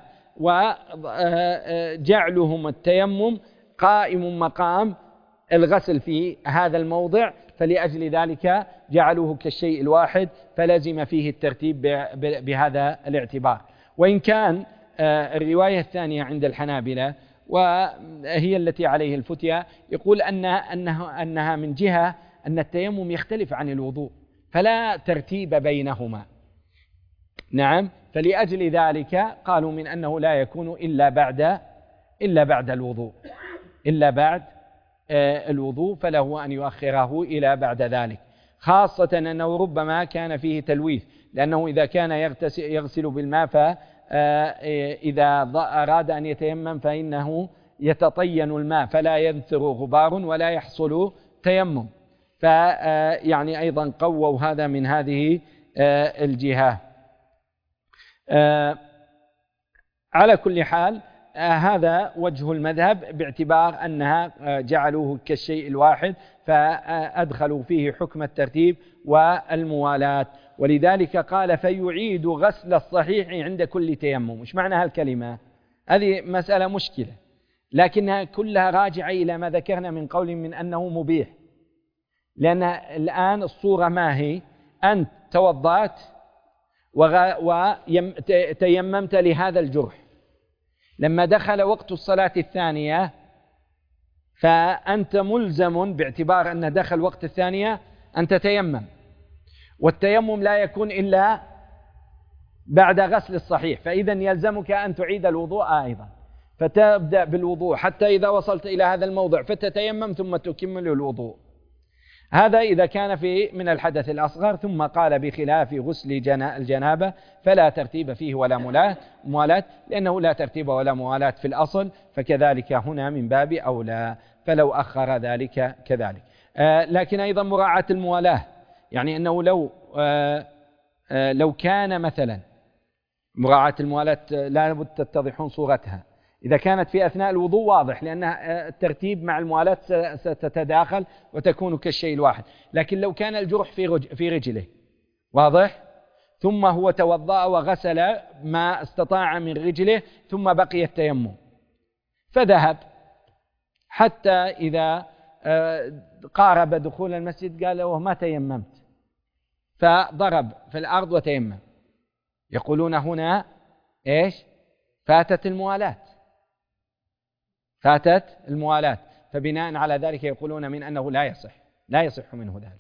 B: وجعلهم التيمم قائم مقام الغسل في هذا الموضع، فلأجل ذلك جعلوه كالشيء الواحد، فلزم فيه الترتيب بهذا الاعتبار. وإن كان الرواية الثانية عند الحنابلة وهي التي عليه الفتية يقول أنها من جهة أن التيمم يختلف عن الوضوء فلا ترتيب بينهما. نعم. فلأجل ذلك قالوا من أنه لا يكون إلا بعد الوضوء، فله أن يؤخره إلى بعد ذلك، خاصة أنه ربما كان فيه تلويث، لأنه إذا كان يغسل بالماء فإذا أراد أن يتيمم فإنه يتطين الماء فلا ينثر غبار ولا يحصل تيمم. فيعني أيضا قووا هذا من هذه الجهة. على كل حال هذا وجه المذهب باعتبار أنها جعلوه كالشيء الواحد، فأدخلوا فيه حكم الترتيب والموالاة. ولذلك قال فيعيد غسل الصحيح عند كل تيمم. مش معنى هالكلمة؟ هذه مسألة مشكلة، لكنها كلها راجعة إلى ما ذكرنا من قول من أنه مبيح، لأن الآن الصورة ما هي؟ أنت توضأت وتيممت لهذا الجرح، لما دخل وقت الصلاة الثانية فأنت ملزم باعتبار أن دخل وقت الثانية أن تتيمم، والتيمم لا يكون إلا بعد غسل الصحيح، فإذا يلزمك أن تعيد الوضوء أيضا، فتبدأ بالوضوء حتى إذا وصلت إلى هذا الموضع فتتيمم ثم تكمل الوضوء. هذا إذا كان من الحدث الأصغر. ثم قال بخلاف غسل الجنابة فلا ترتيب فيه ولا موالاة، لأنه لا ترتيب ولا موالاة في الأصل، فكذلك هنا من باب أولى، فلو أخر ذلك كذلك. لكن أيضا مراعاة الموالاة، يعني أنه لو كان مثلا مراعاة الموالاة لا بد تتضحون صورتها. إذا كانت في أثناء الوضوء واضح، لأن الترتيب مع الموالاة ستتداخل وتكون كالشيء الواحد. لكن لو كان الجرح في رجله واضح، ثم هو توضأ وغسل ما استطاع من رجله، ثم بقي التيمم، فذهب حتى إذا قارب دخول المسجد قال له ما تيممت، فضرب في الأرض وتيمم. يقولون هنا إيش؟ فاتت الموالاة، فبناء على ذلك يقولون من أنه لا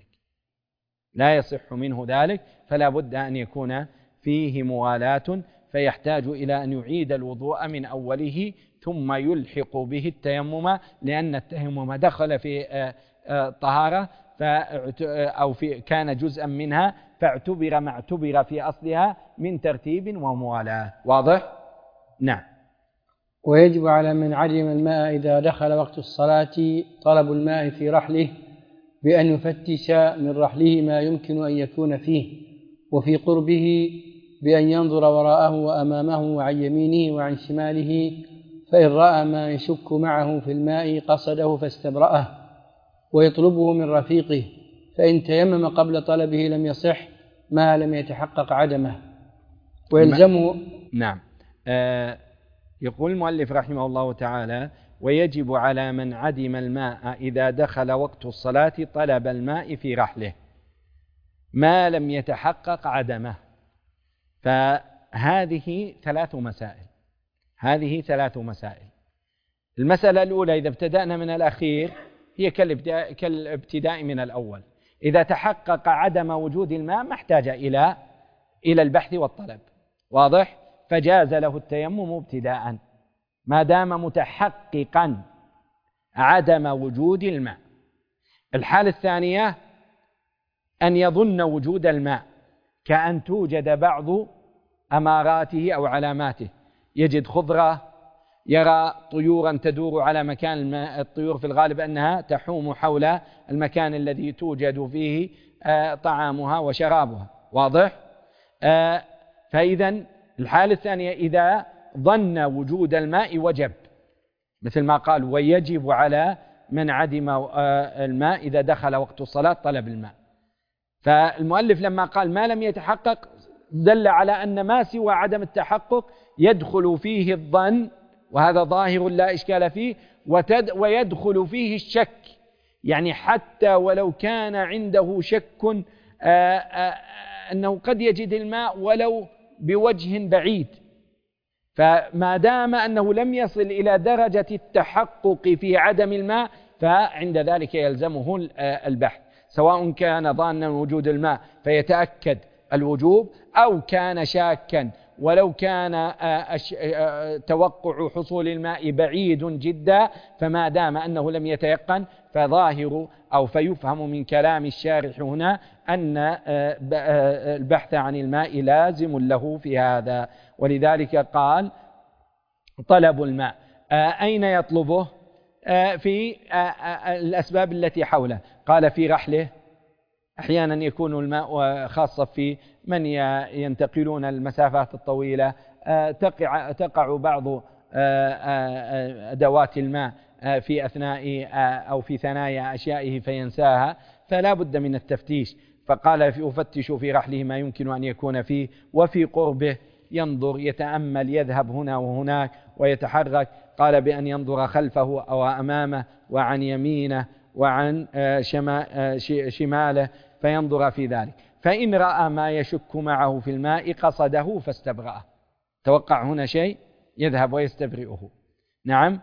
B: يصح منه ذلك، فلا بد أن يكون فيه موالاة فيحتاج إلى أن يعيد الوضوء من أوله ثم يلحق به التيمم، لأن التيمم دخل في طهارة أو كان جزءا منها، فاعتبر ما اعتبر في أصلها من ترتيب وموالاة. واضح؟ نعم.
A: ويجب على من عدم الماء إذا دخل وقت الصلاة طلب الماء في رحله بأن يفتش من رحله ما يمكن أن يكون فيه، وفي قربه بأن ينظر وراءه وأمامه وعن يمينه وعن شماله، فإن رأى ما يشك معه في الماء قصده فاستبرأه، ويطلبه من رفيقه، فإن تيمم قبل طلبه لم يصح ما لم يتحقق عدمه، ويلزمه.
B: نعم. يقول المؤلف رحمه الله تعالى: ويجب على من عدم الماء إذا دخل وقت الصلاة طلب الماء في رحله ما لم يتحقق عدمه. فهذه ثلاث مسائل. المسألة الأولى إذا ابتدأنا من الأخير هي كالابتداء من الأول. إذا تحقق عدم وجود الماء ما احتاج إلى البحث والطلب. واضح؟ فجاز له التيمم ابتداء ما دام متحققا عدم وجود الماء. الحالة الثانية أن يظن وجود الماء، كأن توجد بعض أماراته أو علاماته، يجد خضرة، يرى طيورا تدور على مكان الماء. الطيور في الغالب أنها تحوم حول المكان الذي توجد فيه طعامها وشرابها. واضح؟ فإذا الحالة الثانية إذا ظن وجود الماء وجب، مثل ما قال: ويجب على من عدم الماء إذا دخل وقت الصلاة طلب الماء. فالمؤلف لما قال ما لم يتحقق دل على أن ما سوى عدم التحقق يدخل فيه الظن، وهذا ظاهر لا إشكال فيه، ويدخل فيه الشك، يعني حتى ولو كان عنده شك أنه قد يجد الماء ولو بوجه بعيد، فما دام أنه لم يصل إلى درجة التحقق في عدم الماء فعند ذلك يلزمه البحث، سواء كان ظانا وجود الماء فيتأكد الوجوب، أو كان شاكا ولو كان توقع حصول الماء بعيد جدا، فما دام أنه لم يتيقن فظاهر أو فيفهم من كلام الشارح هنا أن البحث عن الماء لازم له في هذا. ولذلك قال طلب الماء. أين يطلبه؟ في الأسباب التي حوله. قال في رحله، أحيانا يكون الماء خاصة في من ينتقلون المسافات الطويلة، تقع بعض أدوات الماء في أثناء أو في ثنايا أشيائه فينساها، فلا بد من التفتيش. فقال يفتش في رحله ما يمكن أن يكون فيه، وفي قربه ينظر يتأمل يذهب هنا وهناك ويتحرك. قال بأن ينظر خلفه أو أمامه وعن يمينه وعن شماله فينظر في ذلك، فإن رأى ما يشك معه في الماء قصده فاستبرأه. توقع هنا شيء يذهب ويستبرئه. نعم.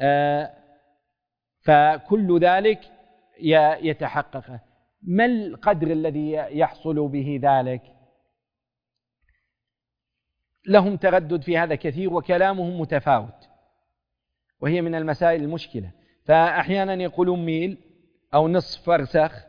B: فكل ذلك يتحقق. ما القدر الذي يحصل به ذلك؟ لهم تردد في هذا كثير وكلامهم متفاوت، وهي من المسائل المشكلة. فأحيانا يقولون ميل أو نصف فرسخ،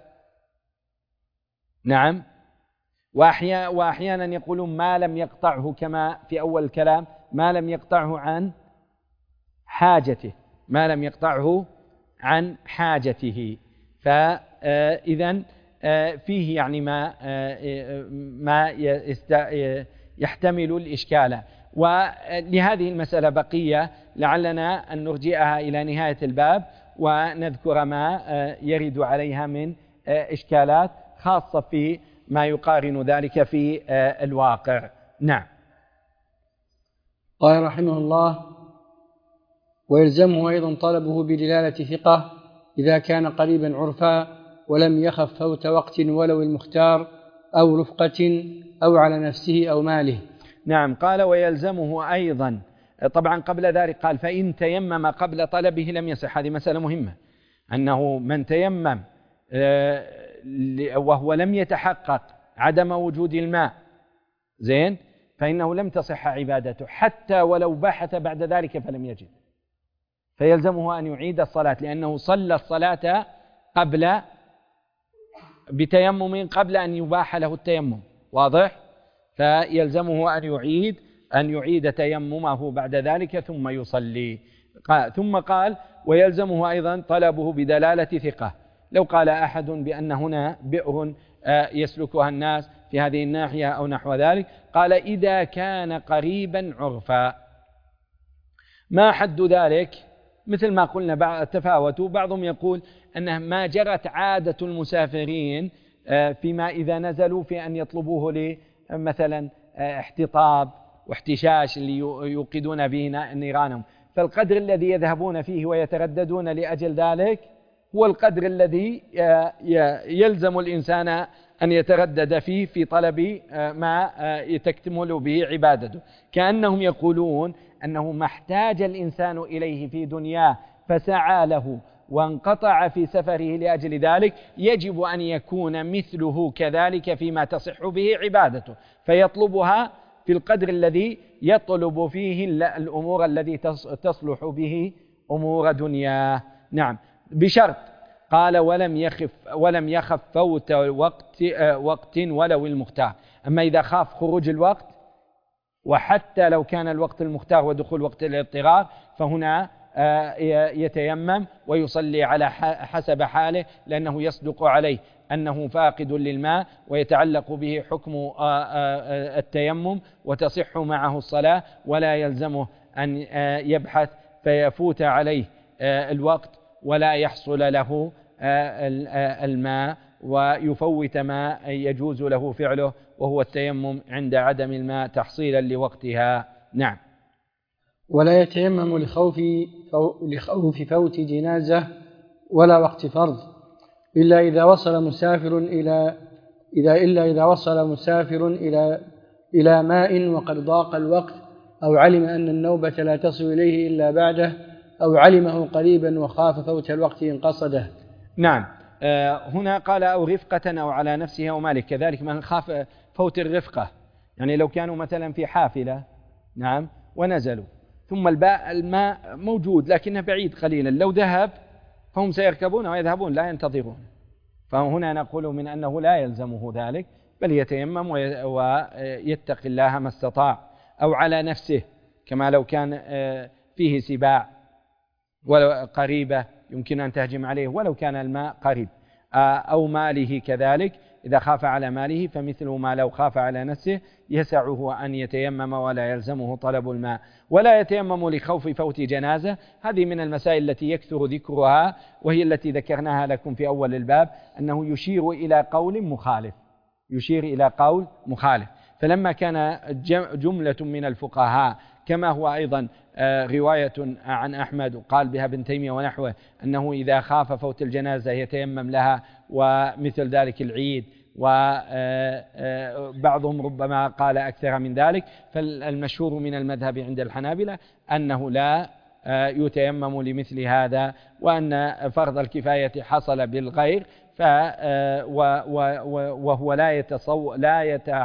B: نعم، وأحيانا يقولون ما لم يقطعه، كما في أول الكلام، ما لم يقطعه عن حاجته، ما لم يقطعه عن حاجته. فإذا فيه يعني ما يحتمل الإشكال. ولهذه المسألة بقية، لعلنا أن نرجئها إلى نهاية الباب ونذكر ما يرد عليها من إشكالات خاصة في ما يقارن ذلك في الواقع. نعم.
A: قال رحمه الله: ويلزمه أيضا طلبه بدلالة ثقة إذا كان قريبا عرفا ولم يخف فوت وقت ولو المختار أو رفقة أو على نفسه أو ماله.
B: نعم. قال ويلزمه أيضا، طبعا قبل ذلك قال فإن تيمم قبل طلبه لم يصح. هذه مسألة مهمة، أنه من تيمم وهو لم يتحقق عدم وجود الماء، زين، فإنه لم تصح عبادته حتى ولو بحث بعد ذلك فلم يجد، فيلزمه أن يعيد الصلاة، لأنه صلى الصلاة بتيمم قبل أن يباح له التيمم. واضح؟ فيلزمه أن يعيد تيممه بعد ذلك ثم يصلي. ثم قال: ويلزمه أيضا طلبه بدلالة ثقة. لو قال أحد بأن هنا بئر يسلكها الناس في هذه الناحية أو نحو ذلك، قال: إذا كان قريبا عرفا. ما حد ذلك؟ مثل ما قلنا تفاوتوا، بعضهم يقول أنه ما جرت عادة المسافرين فيما إذا نزلوا في أن يطلبوه مثلا احتطاب واحتشاش اللي يوقدون به نيرانهم، فالقدر الذي يذهبون فيه ويترددون لأجل ذلك هو القدر الذي يلزم الإنسان أن يتردد فيه في طلب ما تكتمل به عبادته، كأنهم يقولون أنه ما احتاج الإنسان إليه في دنياه فسعى له وانقطع في سفره لأجل ذلك، يجب أن يكون مثله كذلك فيما تصح به عبادته، فيطلبها في القدر الذي يطلب فيه الأمور التي تصلح به أمور دنياه. نعم، بشرط قال: ولم يخف فوت وقت ولو المختار. أما إذا خاف خروج الوقت، وحتى لو كان الوقت المختار ودخول وقت الاضطرار، فهنا يتيمم ويصلي على حسب حاله، لأنه يصدق عليه أنه فاقد للماء ويتعلق به حكم التيمم وتصح معه الصلاة، ولا يلزمه أن يبحث فيفوت عليه الوقت ولا يحصل له الماء ويفوت ما يجوز له فعله، وهو التيمم عند عدم الماء تحصيلا لوقتها. نعم.
A: ولا يتيمم لخوف فوت جنازة ولا وقت فرض، إلا إذا وصل مسافر إلى ماء وقد ضاق الوقت، أو علم أن النوبة لا تصل إليه إلا بعده، أو علمه قريبا وخاف فوت الوقت إن قصده.
B: نعم. هنا قال: أو رفقة أو على نفسه أو مالك، كذلك من خاف فوت الرفقة، يعني لو كانوا مثلا في حافلة، نعم، ونزلوا ثم الماء موجود لكنه بعيد قليلا، لو ذهب فهم سيركبون ويذهبون لا ينتظرون، فهنا نقول من أنه لا يلزمه ذلك، بل يتيمم ويتقي الله ما استطاع. أو على نفسه، كما لو كان فيه سباع قريبة يمكن أن تهجم عليه ولو كان الماء قريب. أو ماله كذلك، إذا خاف على ماله فمثله ما لو خاف على نفسه، يسعه أن يتيمم ولا يلزمه طلب الماء. ولا يتيمم لخوف فوت جنازة. هذه من المسائل التي يكثر ذكرها، وهي التي ذكرناها لكم في أول الباب، أنه يشير إلى قول مخالف. فلما كان جملة من الفقهاء، كما هو أيضا رواية عن أحمد وقال بها ابن تيمية ونحوه، أنه إذا خاف فوت الجنازة يتيمم لها، ومثل ذلك العيد، وبعضهم ربما قال أكثر من ذلك. فالمشهور من المذهب عند الحنابلة أنه لا يتيمم لمثل هذا، وأن فرض الكفاية حصل بالغير، وهو لا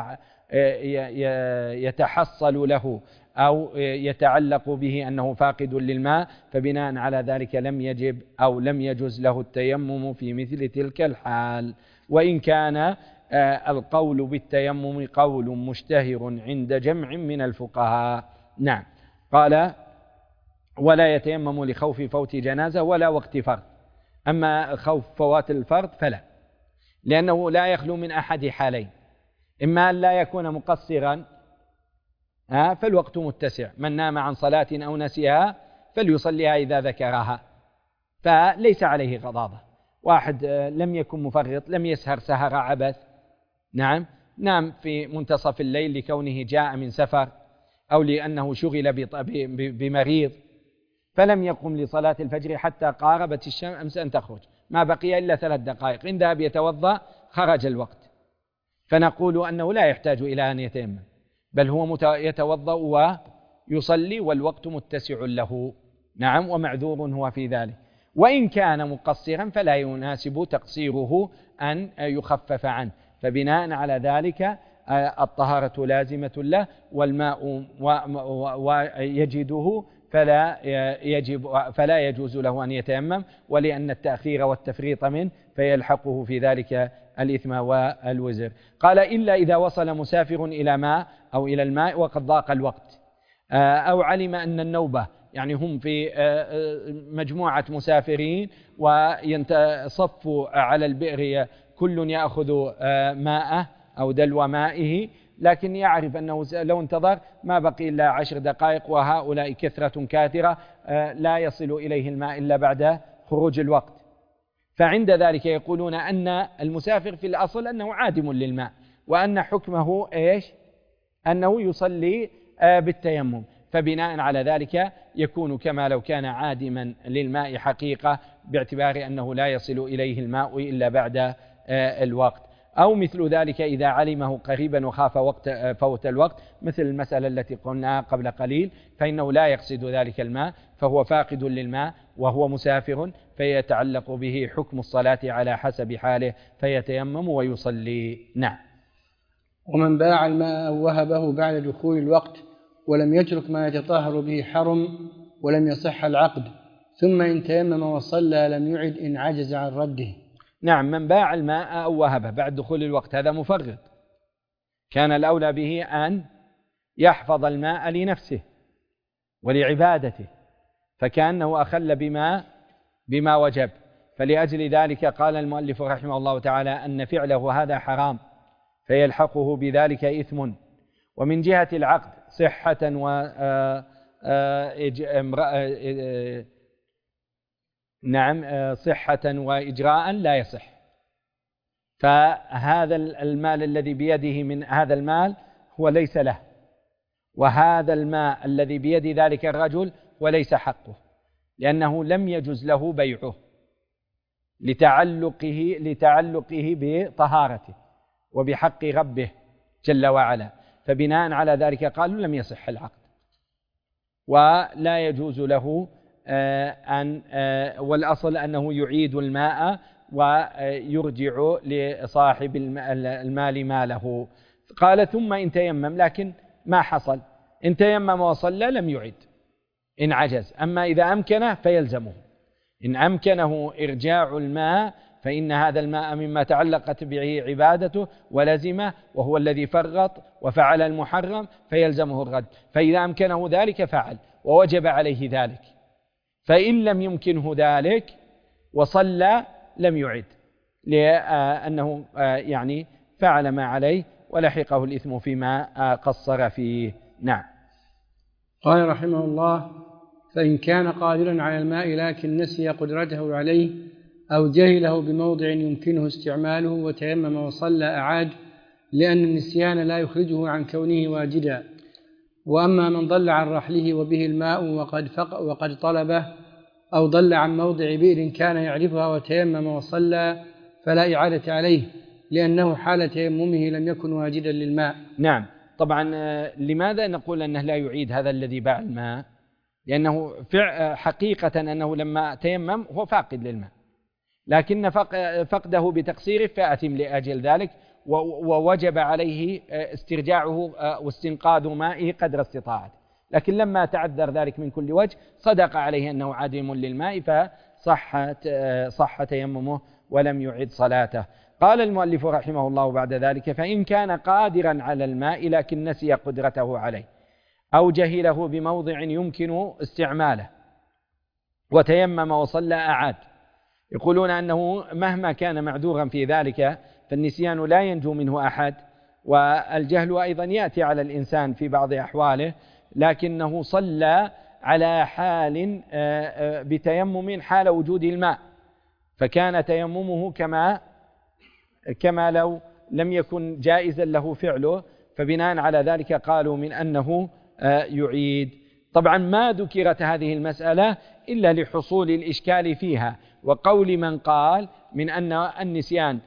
B: يتحصل له أو يتعلق به أنه فاقد للماء، فبناء على ذلك لم يجب أو لم يجوز له التيمم في مثل تلك الحال. وإن كان القول بالتيمم قول مشتهر عند جمع من الفقهاء. نعم. قال: ولا يتيمم لخوف فوت جنازة ولا وقت فرض. أما خوف فوات الفرض فلا، لأنه لا يخلو من أحد حالين: إما أن لا يكون مقصرا فالوقت متسع، من نام عن صلاة أو نسيها فليصليها إذا ذكرها، فليس عليه غضاضة. واحد لم يكن مفرط، لم يسهر سهر عبث، نام في منتصف الليل لكونه جاء من سفر أو لأنه شغل بمريض، فلم يقم لصلاة الفجر حتى قاربت الشمس أن تخرج، ما بقي إلا 3 دقائق، إن ذهب يتوضأ خرج الوقت، فنقول أنه لا يحتاج إلى أن يتيمم، بل هو يتوضأ ويصلي والوقت متسع له. نعم، ومعذور هو في ذلك. وإن كان مقصرا فلا يناسب تقصيره أن يخفف عنه، فبناء على ذلك الطهارة لازمة له والماء ويجده فلا يجوز له أن يتيمم، ولأن التأخير والتفريط منه فيلحقه في ذلك الإثم والوزر. قال إلا إذا وصل مسافر إلى ماء أو إلى الماء وقد ضاق الوقت، أو علم أن النوبة، يعني هم في مجموعة مسافرين وينتصفوا على البئر، كل يأخذ ماءه أو دلو مائه، لكن يعرف أنه لو انتظر ما بقي إلا 10 دقائق وهؤلاء كثرة كاثرة لا يصل إليه الماء إلا بعد خروج الوقت. فعند ذلك يقولون أن المسافر في الأصل أنه عادم للماء، وأن حكمه إيش؟ أنه يصلي بالتيمم، فبناء على ذلك يكون كما لو كان عادما للماء حقيقة، باعتبار أنه لا يصل إليه الماء إلا بعد الوقت. أو مثل ذلك إذا علمه قريبا وخاف فوت الوقت، مثل المسألة التي قلنا قبل قليل، فإنه لا يقصد ذلك الماء، فهو فاقد للماء وهو مسافر، فيتعلق به حكم الصلاة على حسب حاله، فيتيمم ويصلي. نعم.
A: ومن باع الماء أو وهبه بعد دخول الوقت ولم يترك ما يتطهر به حرم ولم يصح العقد، ثم إن تيمم وصلى لم يعد إن عجز عن رده.
B: نعم، من باع الماء أو وهبه بعد دخول الوقت هذا مفرط، كان الأولى به أن يحفظ الماء لنفسه ولعبادته، فكأنه أخل بما وجب، فلأجل ذلك قال المؤلف رحمه الله تعالى أن فعله هذا حرام، فيلحقه بذلك إثم. ومن جهة العقد صحة صحة وإجراء لا يصح، فهذا المال الذي بيده من هذا المال هو ليس له، وهذا الماء الذي بيد ذلك الرجل وليس حقه، لأنه لم يجز له بيعه لتعلقه بطهارته وبحق ربه جل وعلا، فبناء على ذلك قالوا لم يصح العقد، ولا يجوز له والأصل أنه يعيد الماء ويرجع لصاحب المال ماله. قال ثم إن تيمم، لكن ما حصل، إن تيمم وصلى لم يعد إن عجز، أما إذا أمكنه فيلزمه، إن أمكنه إرجاع الماء فإن هذا الماء مما تعلقت به عبادته ولزمه، وهو الذي فرط وفعل المحرم، فيلزمه الرد، فإذا أمكنه ذلك فعل ووجب عليه ذلك، فإن لم يمكنه ذلك وصلى لم يعد، لأنه يعني فعل ما عليه ولحقه الإثم فيما قصر فيه. نعم.
A: قال رحمه الله: فإن كان قادرا على الماء لكن نسي قدرته عليه أو جهله بموضع يمكنه استعماله وتيمم وصلى أعاد، لأن النسيان لا يخرجه عن كونه واجدا. وأما من ضل عن رحله وبه الماء وقد طلبه، أو ضل عن موضع بئر كان يعرفها وتيمم وصلى، فلا إعادة عليه، لأنه حال تيممه لم يكن واجدا للماء.
B: نعم. طبعا لماذا نقول أنه لا يعيد هذا الذي باع الماء؟ لأنه حقيقة أنه لما تيمم هو فاقد للماء، لكن فقده بتقصيره فأثم لأجل ذلك، ووجب عليه استرجاعه واستنقاذ مائه قدر استطاعته، لكن لما تعذر ذلك من كل وجه صدق عليه أنه عادم للماء، فصح تيممه ولم يعد صلاته. قال المؤلف رحمه الله بعد ذلك: فإن كان قادرا على الماء لكن نسي قدرته عليه أو جهله بموضع يمكن استعماله وتيمم وصلى أعاد. يقولون أنه مهما كان معذورا في ذلك فالنسيان لا ينجو منه أحد، والجهل أيضا يأتي على الإنسان في بعض أحواله، لكنه صلى على حال بتيمم حال وجود الماء، فكان تيممه كما لو لم يكن جائزا له فعله، فبناء على ذلك قالوا من أنه يعيد. طبعا ما ذكرت هذه المسألة إلا لحصول الإشكال فيها، وقول من قال من أن النسيان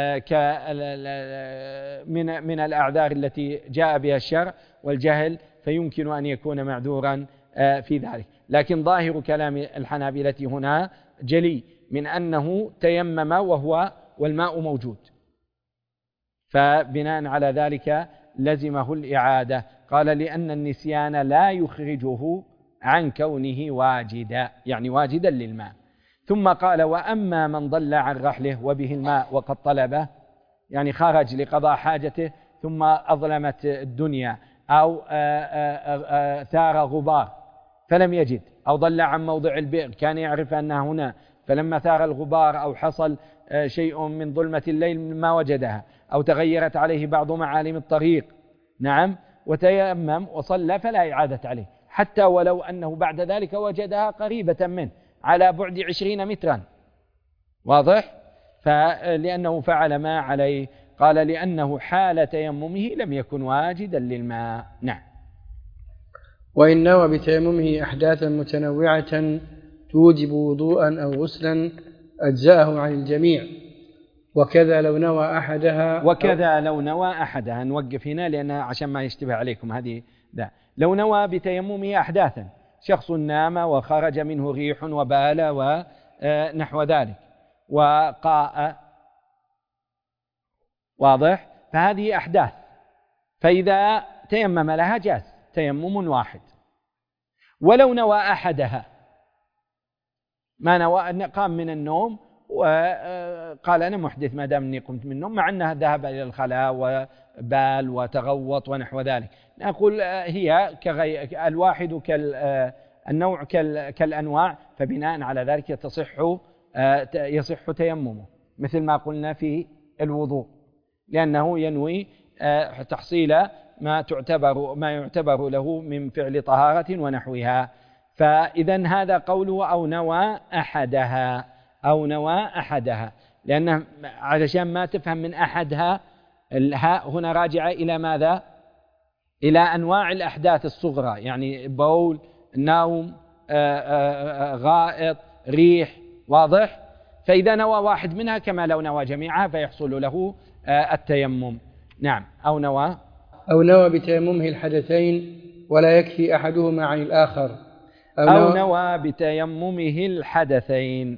B: من الأعذار التي جاء بها الشرع والجهل، فيمكن أن يكون معذورا في ذلك، لكن ظاهر كلام الحنابلة هنا جلي من أنه تيمم والماء موجود، فبناء على ذلك لزمه الإعادة. قال لأن النسيان لا يخرجه عن كونه واجدا، يعني واجدا للماء. ثم قال وأما من ضل عن رحله وبه الماء وقد طلبه، يعني خرج لقضاء حاجته ثم أظلمت الدنيا أو ثار غبار فلم يجد، أو ضل عن موضع البئر كان يعرف أنها هنا فلما ثار الغبار أو حصل شيء من ظلمة الليل ما وجدها، أو تغيرت عليه بعض معالم الطريق، نعم، وتيمم وصلى فلا إعادة عليه، حتى ولو أنه بعد ذلك وجدها قريبة منه على بعد 20 مترا. واضح؟ فلأنه فعل ما عليه. قال لأنه حال تيممه لم يكن واجدا للماء. نعم.
A: وإن نوى بتيممه أحداثا متنوعة توجب وضوءا أو غسلا أجزأه عن الجميع، وكذا لو نوى أحدها
B: نوقف هنا لأن عشان ما يشتبه عليكم هذه لو نوى بتيممه أحداثا، شخص نام وخرج منه ريح وبال ونحو ذلك وقاء، واضح؟ فهذه أحداث، فإذا تيمم لها جاز تيمم واحد. ولو نوى أحدها، ما نوى، قام من النوم وقال أنا محدث ما دام أني قمت من النوم، مع أنها ذهب إلى الخلاء وبال وتغوط ونحو ذلك، نقول هي الواحد النوع كالأنواع، فبناء على ذلك يصح تيممه، مثل ما قلنا في الوضوء، لأنه ينوي تحصيل ما يعتبر له من فعل طهارة ونحوها. فإذا هذا قوله أو نوى أحدها، لأنه علشان ما تفهم من أحدها، الهاء هنا راجعة إلى ماذا؟ إلى أنواع الأحداث الصغرى، يعني بول، نوم، غائط، ريح، واضح؟ فإذا نوى واحد منها كما لو نوى جميعها فيحصل له التيمم. نعم. أو
A: نوى بتيممه الحدثين ولا يكفي أحدهما عن الآخر،
B: أو نوى بتيممه الحدثين.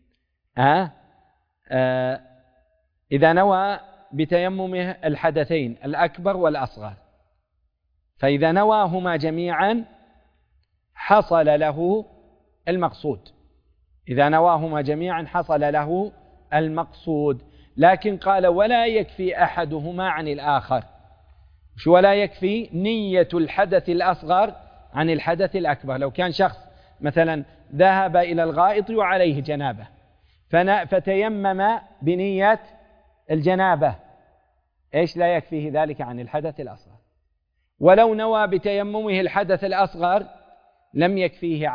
B: إذا نوى بتيممه الحدثين الأكبر والأصغر، فإذا نواهما جميعا حصل له المقصود، لكن قال ولا يكفي أحدهما عن الآخر. شو ولا يكفي؟ نية الحدث الأصغر عن الحدث الأكبر. لو كان شخص مثلا ذهب إلى الغائط وعليه جنابة فتيمم بنية الجنابة، إيش؟ لا يكفيه ذلك عن الحدث الأصغر. ولو نوى بتيممه الحدث الأصغر لم يكفيه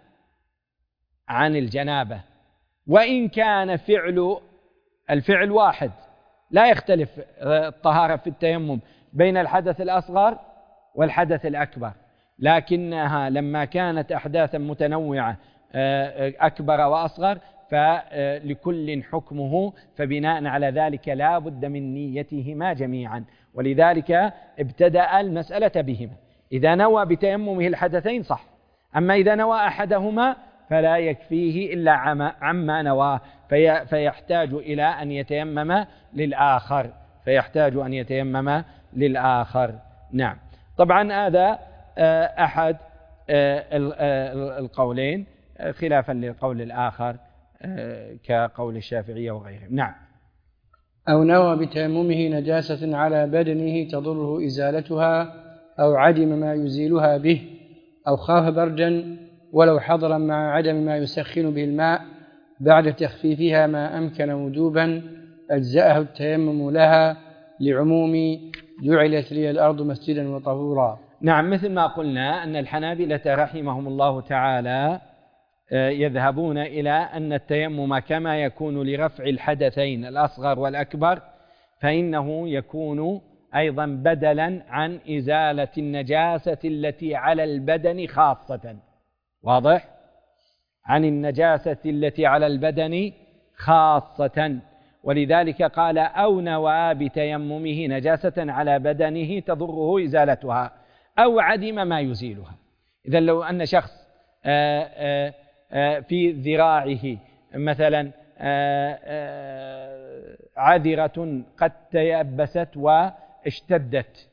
B: عن الجنابة، وإن كان الفعل واحد، لا يختلف الطهارة في التيمم بين الحدث الأصغر والحدث الأكبر، لكنها لما كانت أحداثا متنوعة أكبر وأصغر فلكل حكمه، فبناء على ذلك لا بد من نيتهما جميعا، ولذلك ابتدأ المسألة بهما. إذا نوى بتيممه الحدثين صح، أما إذا نوى أحدهما فلا يكفيه إلا عما نواه، فيحتاج إلى أن يتيمم للآخر. نعم. طبعا هذا أحد القولين خلافا للقول الآخر كقول الشافعية وغيرهم. نعم.
A: أو نوى بتيممه نجاسة على بدنه تضره إزالتها، أو عدم ما يزيلها به، أو خاف بردا ولو حضرا مع عدم ما يسخن به الماء بعد تخفيفها ما أمكن وجوبا أجزأه التيمم لها، لعموم جعلت لي الأرض مسجدا وطهورا.
B: نعم. مثل ما قلنا أن الحنابلة رحمهم الله تعالى يذهبون إلى أن التيمم كما يكون لرفع الحدثين الأصغر والأكبر، فإنه يكون أيضا بدلا عن إزالة النجاسة التي على البدن خاصة. واضح؟ عن النجاسة التي على البدن خاصة. ولذلك قال أو نوى بتيممه نجاسة على بدنه تضره إزالتها، أو عدم ما يزيلها. إذا لو أن شخص في ذراعه مثلا عذرة قد تيبست واشتدت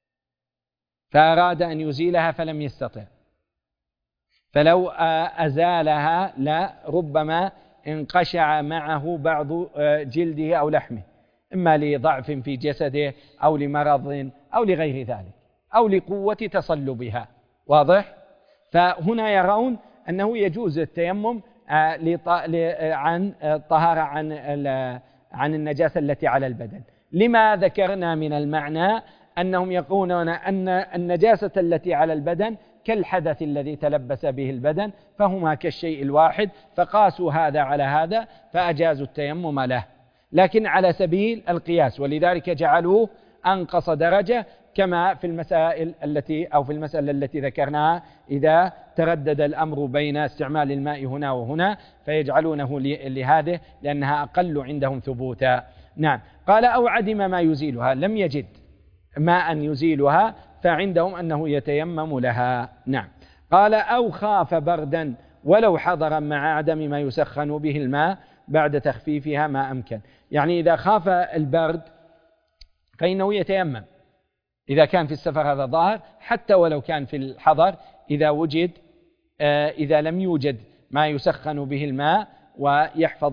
B: فأراد أن يزيلها فلم يستطع، فلو أزالها لربما انقشع معه بعض جلده أو لحمه، إما لضعف في جسده أو لمرض أو لغير ذلك أو لقوة تصلبها. واضح؟ فهنا يرون أنه يجوز التيمم عن الطهارة عن النجاسة التي على البدن. لما ذكرنا من المعنى أنهم يقولون أن النجاسة التي على البدن كالحدث الذي تلبس به البدن، فهما كالشيء الواحد، فقاسوا هذا على هذا فأجازوا التيمم له، لكن على سبيل القياس، ولذلك جعلوه أنقص درجة كما في المسائل في المسألة التي ذكرناها، إذا تردد الأمر بين استعمال الماء هنا وهنا فيجعلونه لهذه لأنها أقل عندهم ثبوتا. نعم. قال أو عدم ما يزيلها، لم يجد ماء يزيلها فعندهم أنه يتيمم لها. نعم. قال أو خاف بردا ولو حضرا مع عدم ما يسخن به الماء بعد تخفيفها ما أمكن. يعني إذا خاف البرد فإنه يتيمم إذا كان في السفر، هذا ظاهر، حتى ولو كان في الحضر إذا لم يوجد ما يسخن به الماء ويحفظ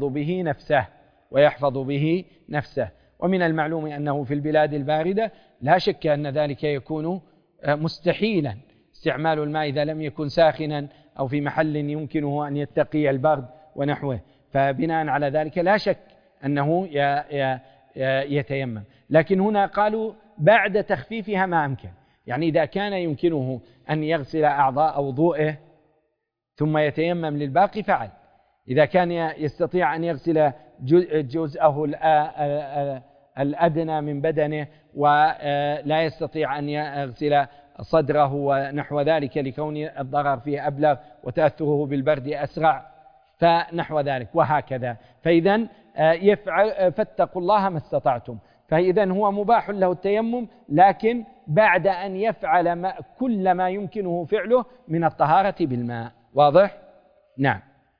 B: به نفسه. ومن المعلوم أنه في البلاد الباردة لا شك أن ذلك يكون مستحيلا، استعمال الماء إذا لم يكن ساخنا أو في محل يمكنه أن يتقي البرد ونحوه، فبناء على ذلك لا شك أنه يتيمم. لكن هنا قالوا بعد تخفيفها ما أمكن، يعني إذا كان يمكنه أن يغسل أعضاء وضوءه ثم يتيمم للباقي فعل، إذا كان يستطيع أن يغسل جزءه الأدنى من بدنه ولا يستطيع أن يغسل صدره ونحو ذلك لكون الضرر فيه أبلغ وتأثره بالبرد أسرع فنحو ذلك وهكذا، فإذن يفعل فاتقوا الله ما استطعتم. فإذن هو مباح له التيمم، لكن بعد أن يفعل كل ما يمكنه فعله من الطهارة بالماء. واضح؟ نعم.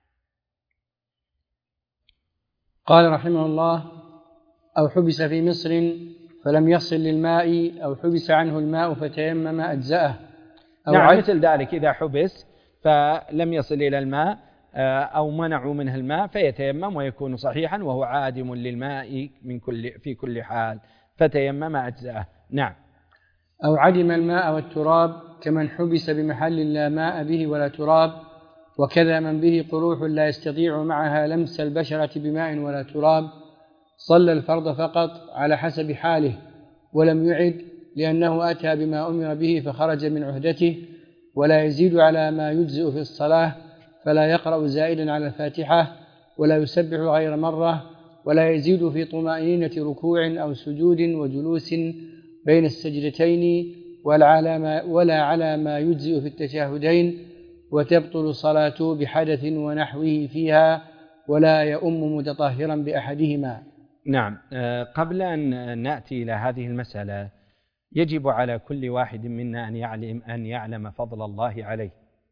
A: قال رحمه الله: أو حبس في مصر فلم يصل للماء أو حبس عنه الماء فتيمم أجزأه.
B: نعم، مثل ذلك إذا حبس فلم يصل إلى الماء أو منعوا منه الماء فيتيمم ويكون صحيحا وهو عادم للماء في كل حال، فتيمم أجزأه. نعم.
A: أو عدم الماء والتراب كمن حبس بمحل لا ماء به ولا تراب، وكذا من به قروح لا يستطيع معها لمس البشرة بماء ولا تراب، صلى الفرض فقط على حسب حاله ولم يعد، لأنه أتى بما أمر به فخرج من عهدته، ولا يزيد على ما يجزئ في الصلاة، فلا يقرأ زائدا على الفاتحة، ولا يسبح غير مرة، ولا يزيد في طمأنينة ركوع أو سجود وجلوس بين السجدتين، ولا على ما يجزئ في التشهدين، وتبطل صلاته بحدث ونحوه فيها، ولا يؤم متطهرا بأحدهما.
B: نعم. قبل أن نأتي إلى هذه المسألة يجب على كل واحد منا أن يعلم فضل الله عليه،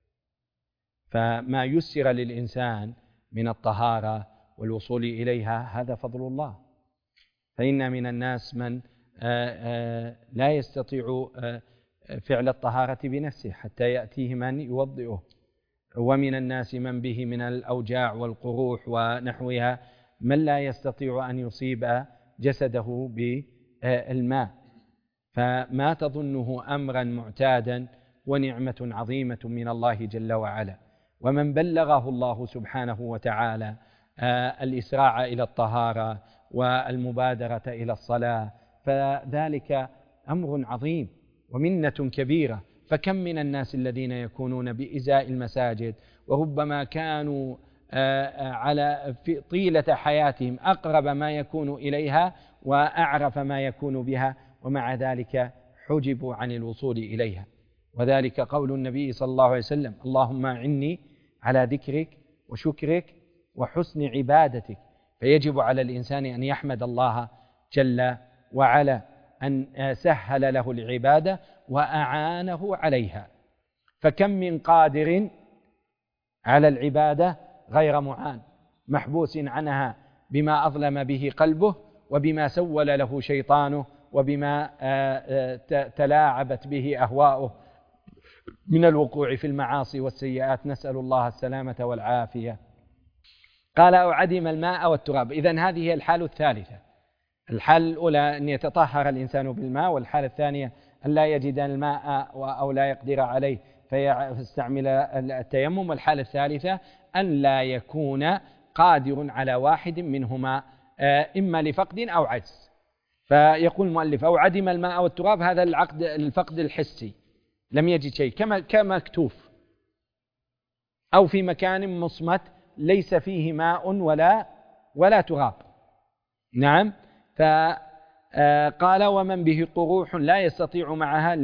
B: فما يسر للإنسان من الطهارة والوصول إليها هذا فضل الله، فإن من الناس من لا يستطيع فعل الطهارة بنفسه حتى يأتيه من يوضئه، ومن الناس من به من الأوجاع والقروح ونحوها من لا يستطيع أن يصيب جسده بالماء، فما تظنه أمرا معتادا ونعمة عظيمة من الله جل وعلا. ومن بلغه الله سبحانه وتعالى الإسراع إلى الطهارة والمبادرة إلى الصلاة فذلك أمر عظيم ومنة كبيرة. فكم من الناس الذين يكونون بإزاء المساجد وربما كانوا في طيلة حياتهم أقرب ما يكون إليها وأعرف ما يكون بها، ومع ذلك حجبوا عن الوصول إليها. وذلك قول النبي صلى الله عليه وسلم: اللهم أعني على ذكرك وشكرك وحسن عبادتك. فيجب على الإنسان أن يحمد الله جل وعلا أن سهل له العبادة وأعانه عليها. فكم من قادر على العبادة غير معان، محبوس عنها بما أظلم به قلبه، وبما سول له شيطانه وبما تلاعبت به أهواؤه من الوقوع في المعاصي والسيئات، نسأل الله السلامة والعافية. قال أو عدم الماء والتراب. إذن هذه هي الحالة الثالثة. الحالة الأولى أن يتطهر الإنسان بالماء، والحالة الثانية أن لا يجد الماء أو لا يقدر عليه فيستعمل التيمم، والحالة الثالثة أن لا يكون قادر على واحد منهما إما لفقد أو عجز. فيقول المؤلف أو عدم الماء والتراب، هذا الفقد الحسي، لم يجد شيء كمكتوف أو في مكان مصمت ليس فيه ماء ولا تراب. نعم. فقال ومن به قروح لا يستطيع معها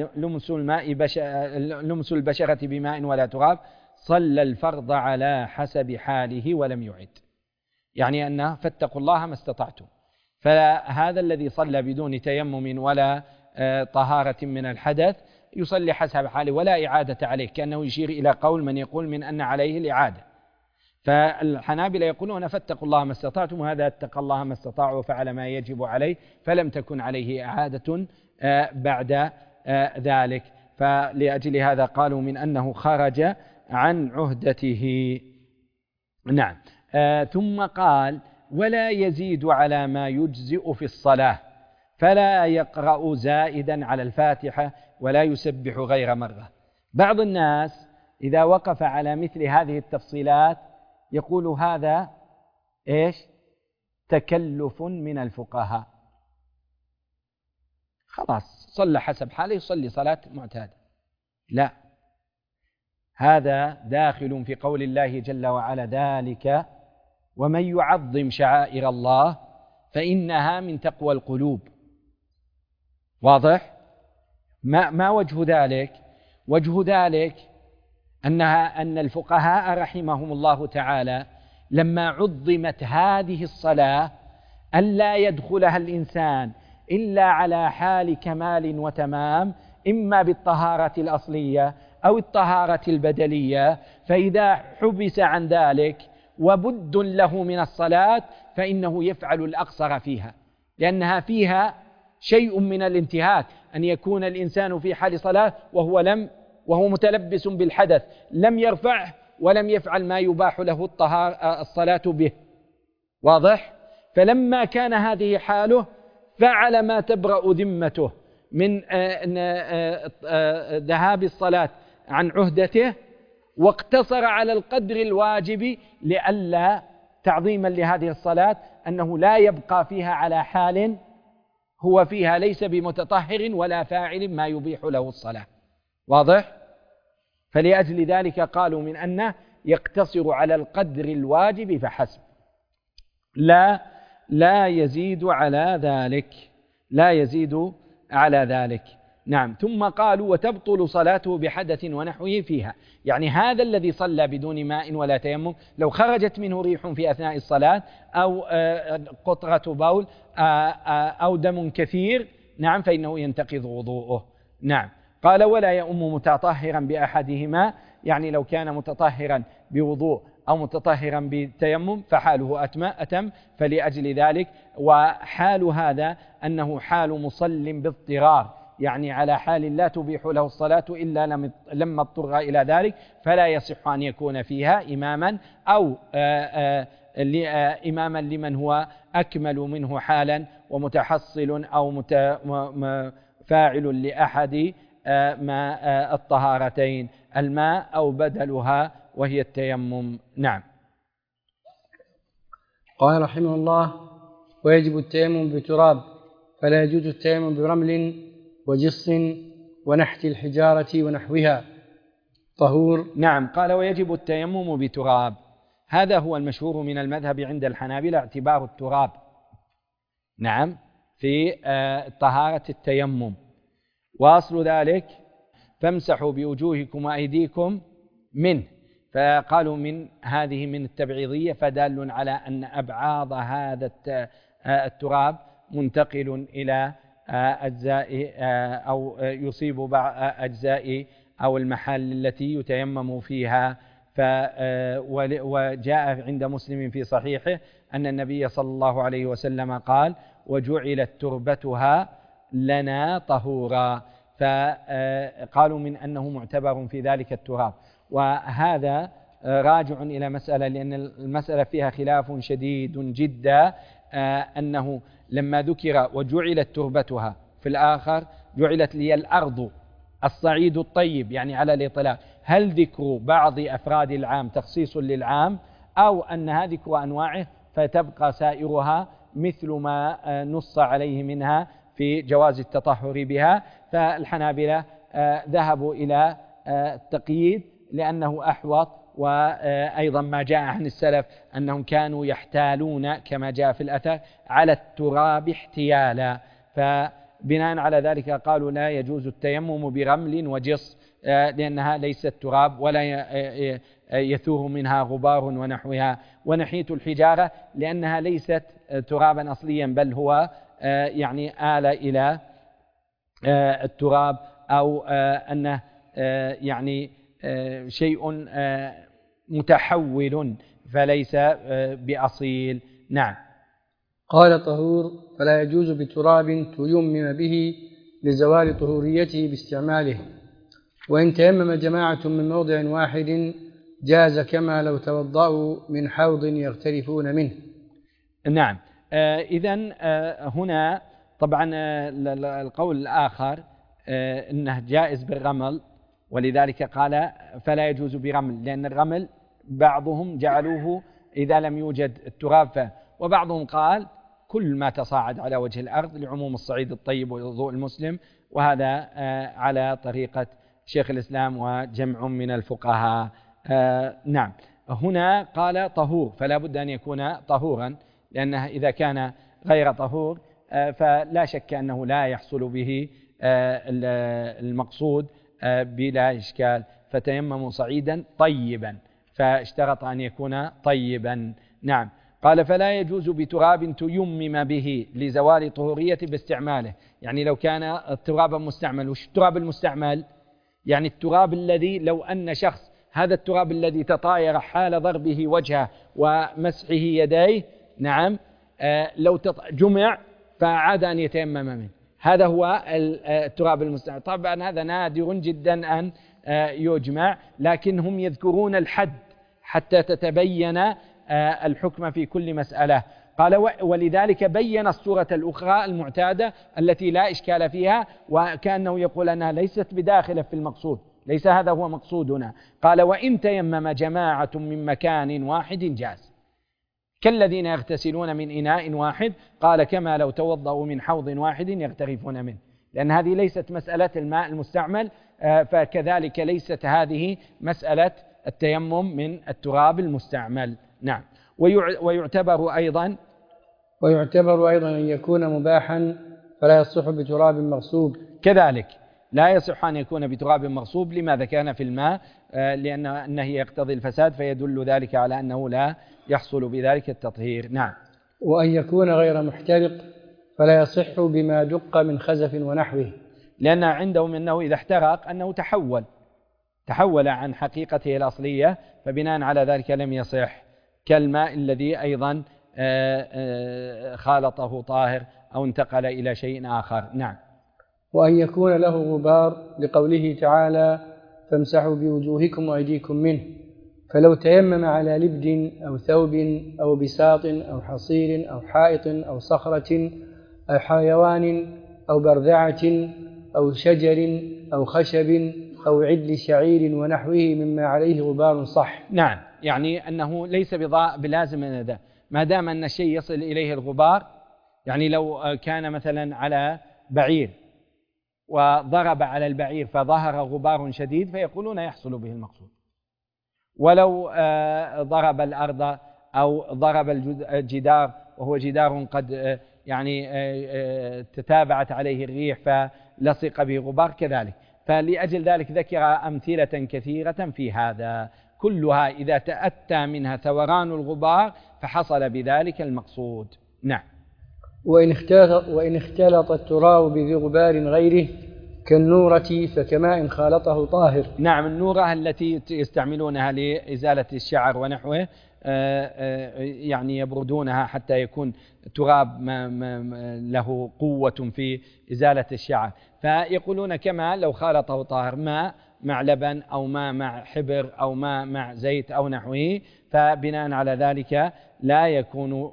B: لمس البشرة بماء ولا تراب صلى الفرض على حسب حاله ولم يعد، يعني أنه فاتقوا الله ما استطعتم. فهذا الذي صلى بدون تيمم ولا طهارة من الحدث يصلي حسب حاله ولا إعادة عليه، كأنه يشير إلى قول من يقول من أن عليه الإعادة. فالحنابلة يقولون فاتقوا الله ما استطعتم، وهذا اتقى الله ما استطاع وفعل ما يجب عليه فلم تكن عليه إعادة بعد ذلك. فلأجل هذا قالوا من أنه خرج عن عهدته. نعم. ثم قال ولا يزيد على ما يجزئ في الصلاة، فلا يقرأ زائدا على الفاتحة ولا يسبح غير مرة. بعض الناس إذا وقف على مثل هذه التفصيلات يقول هذا إيش؟ تكلف من الفقهاء، خلاص صلى حسب حاله يصلي صلاة معتادة. لا، هذا داخل في قول الله جل وعلا ذلك ومن يعظم شعائر الله فإنها من تقوى القلوب. واضح؟ ما وجه ذلك؟ وجه ذلك أن الفقهاء رحمهم الله تعالى لما عظمت هذه الصلاة ألا يدخلها الإنسان إلا على حال كمال وتمام، إما بالطهارة الأصلية أو الطهارة البدلية، فإذا حبس عن ذلك وبد له من الصلاة فإنه يفعل الأقصر فيها، لأنها فيها شيء من الانتهاك، أن يكون الإنسان في حال صلاة وهو متلبس بالحدث لم يرفعه ولم يفعل ما يباح له الصلاة به. واضح؟ فلما كان هذه حاله فعل ما تبرأ ذمته من ذهاب الصلاة عن عهدته، واقتصر على القدر الواجب لئلا تعظيما لهذه الصلاة أنه لا يبقى فيها على حال هو فيها ليس بمتطهر ولا فاعل ما يبيح له الصلاة. واضح؟ فلأجل ذلك قالوا من أنه يقتصر على القدر الواجب فحسب، لا يزيد على ذلك، لا يزيد على ذلك. نعم. ثم قالوا وتبطل صلاته بحدث ونحوه فيها، يعني هذا الذي صلى بدون ماء ولا تيمم لو خرجت منه ريح في أثناء الصلاة أو قطرة بول أو دم كثير، نعم، فإنه ينتقض وضوءه. نعم. قال ولا يؤم متطهرا بأحدهما، يعني لو كان متطهرا بوضوء أو متطهرا بتيمم فحاله أتم. فلأجل ذلك وحال هذا أنه حال مصل باضطرار، يعني على حال لا تبيح له الصلاة إلا لما اضطر إلى ذلك، فلا يصح أن يكون فيها إماما أو إماما لمن هو أكمل منه حالا ومتحصل أو فاعل لأحد ما الطهارتين، الماء أو بدلها وهي التيمم. نعم.
A: قال رحمه الله ويجب التيمم بتراب، فلا يجوز التيمم برمل وجص ونحت الحجارة ونحوها طهور.
B: نعم. قال ويجب التيمم بتراب، هذا هو المشهور من المذهب عند الحنابلة اعتبار التراب، نعم، في طهارة التيمم. وأصل ذلك فامسحوا بوجوهكم وأيديكم منه، فقالوا من هذه من التبعيضية، فدال على أن أبعاض هذا التراب منتقل إلى أجزاء أو يصيب بعض أجزاء أو المحل التي يتيمم فيها، وجاء عند مسلم في صحيحه أن النبي صلى الله عليه وسلم قال: وجعلت تربتها لنا طهورا. فقالوا من أنه معتبر في ذلك التراب، وهذا راجع إلى مسألة، لأن المسألة فيها خلاف شديد جدا، أنه لما ذكر وجعلت تربتها، في الآخر جعلت لي الأرض الصعيد الطيب، يعني على الإطلاق، هل ذكر بعض أفراد العام تخصيص للعام، أو أنها ذكر أنواعه فتبقى سائرها مثل ما نص عليه منها في جواز التطهر بها؟ فالحنابلة ذهبوا إلى التقييد لأنه أحوط، وأيضا ما جاء عن السلف أنهم كانوا يحتالون كما جاء في الأثر على التراب احتيالا، فبناء على ذلك قالوا لا يجوز التيمم برمل وجص، لأنها ليست تراب ولا يثور منها غبار ونحوها، ونحية الحجارة لأنها ليست ترابا أصليا، بل هو يعني آل إلى التراب، أو أنه يعني شيء متحول فليس بأصيل. نعم.
A: قال: طهور فلا يجوز بتراب تيمم به لزوال طهوريته باستعماله، وإن تيمم جماعة من موضع واحد جاز كما لو توضأوا من حوض يغترفون منه.
B: نعم. إذن هنا طبعا القول الآخر أنه جائز بالرمل، ولذلك قال فلا يجوز برمل، لأن الرمل بعضهم جعلوه إذا لم يوجد التراب، وبعضهم قال كل ما تصاعد على وجه الأرض لعموم الصعيد الطيب ووضوء المسلم، وهذا على طريقة شيخ الإسلام وجمع من الفقهاء. نعم. هنا قال طهور، فلا بد أن يكون طهورا، لأنه إذا كان غير طهور فلا شك أنه لا يحصل به المقصود بلا إشكال. فتيمموا صعيدا طيبا، فاشترط أن يكون طيبا. نعم. قال فلا يجوز بتراب تيمم به لزوال طهوريته باستعماله، يعني لو كان التراب مستعمل. وش التراب المستعمل؟ يعني التراب الذي لو أن شخص هذا التراب الذي تطاير حال ضربه وجهه ومسحه يديه، نعم، لو جمع فعاد أن يتيمم منه، هذا هو التراب المستعمل. طبعا هذا نادر جدا أن يجمع، لكن هم يذكرون الحد حتى تتبين الحكم في كل مسألة. قال ولذلك بين الصورة الأخرى المعتادة التي لا إشكال فيها، وكأنه يقول أنها ليست بداخلة في المقصود، ليس هذا هو مقصودنا. قال وإن تيمم جماعة من مكان واحد جاز كالذين يغتسلون من إناء واحد، قال كما لو توضأوا من حوض واحد يغترفون منه، لأن هذه ليست مسألة الماء المستعمل، فكذلك ليست هذه مسألة التيمم من التراب المستعمل. نعم. ويعتبر أيضا أن يكون مباحا فلا يصح بتراب مغصوب، كذلك لا يصح أن يكون بتراب مغصوب لما ذكرنا في الماء، لأن النهي يقتضي الفساد، فيدل ذلك على أنه لا يحصل بذلك التطهير. نعم.
A: وأن يكون غير محترق فلا يصح بما دق من خزف ونحوه،
B: لأن عندهم أنه إذا احترق أنه تحول عن حقيقته الأصلية، فبناء على ذلك لم يصح، كالماء الذي أيضا خالطه طاهر أو انتقل إلى شيء آخر. نعم.
A: وأن يكون له غبار لقوله تعالى فامسحوا بوجوهكم وأيديكم منه، فلو تيمم على لبد أو ثوب أو بساط أو حصير أو حائط أو صخرة أو حيوان أو برذعة أو شجر أو خشب أو عدل شعير ونحوه مما عليه غبار صح.
B: نعم، يعني أنه ليس بلازم هذا، ما دام أن الشيء يصل إليه الغبار. يعني لو كان مثلا على بعير وضرب على البعير فظهر غبار شديد فيقولون يحصل به المقصود، ولو ضرب الأرض أو ضرب الجدار وهو جدار قد يعني تتابعت عليه الريح فلصق به غبار كذلك. فلأجل ذلك ذكر أمثلة كثيرة في هذا، كلها إذا تأتى منها ثوران الغبار فحصل بذلك المقصود. نعم.
A: وإن اختلط التراب بذي غبار غيره كالنورة فكماء خالطه طاهر.
B: نعم، النورة التي يستعملونها لإزالة الشعر ونحوه، يعني يبردونها حتى يكون تراب له قوة في إزالة الشعر، فيقولون كما لو خالطه طاهر، ماء مع لبن أو ماء مع حبر أو ماء مع زيت أو نحوه، فبناء على ذلك لا يكون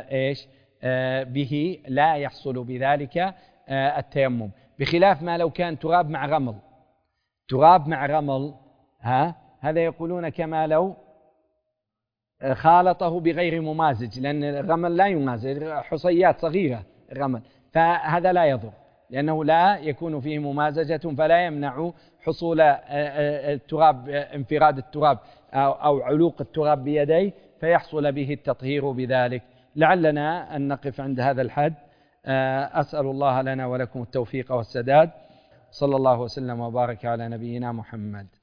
B: به لا يحصل بذلك التيمم، بخلاف ما لو كان تراب مع رمل. تراب مع رمل هذا يقولون كما لو خالطه بغير ممازج، لأن الرمل لا يمازج، حصيات صغيرة الرمل، فهذا لا يضر لأنه لا يكون فيه ممازجة، فلا يمنع حصول التراب، انفراد التراب أو علوق التراب بيديه، فيحصل به التطهير بذلك. لعلنا أن نقف عند هذا الحد. أسأل الله لنا ولكم التوفيق والسداد. صلى الله وسلم وبارك على نبينا محمد.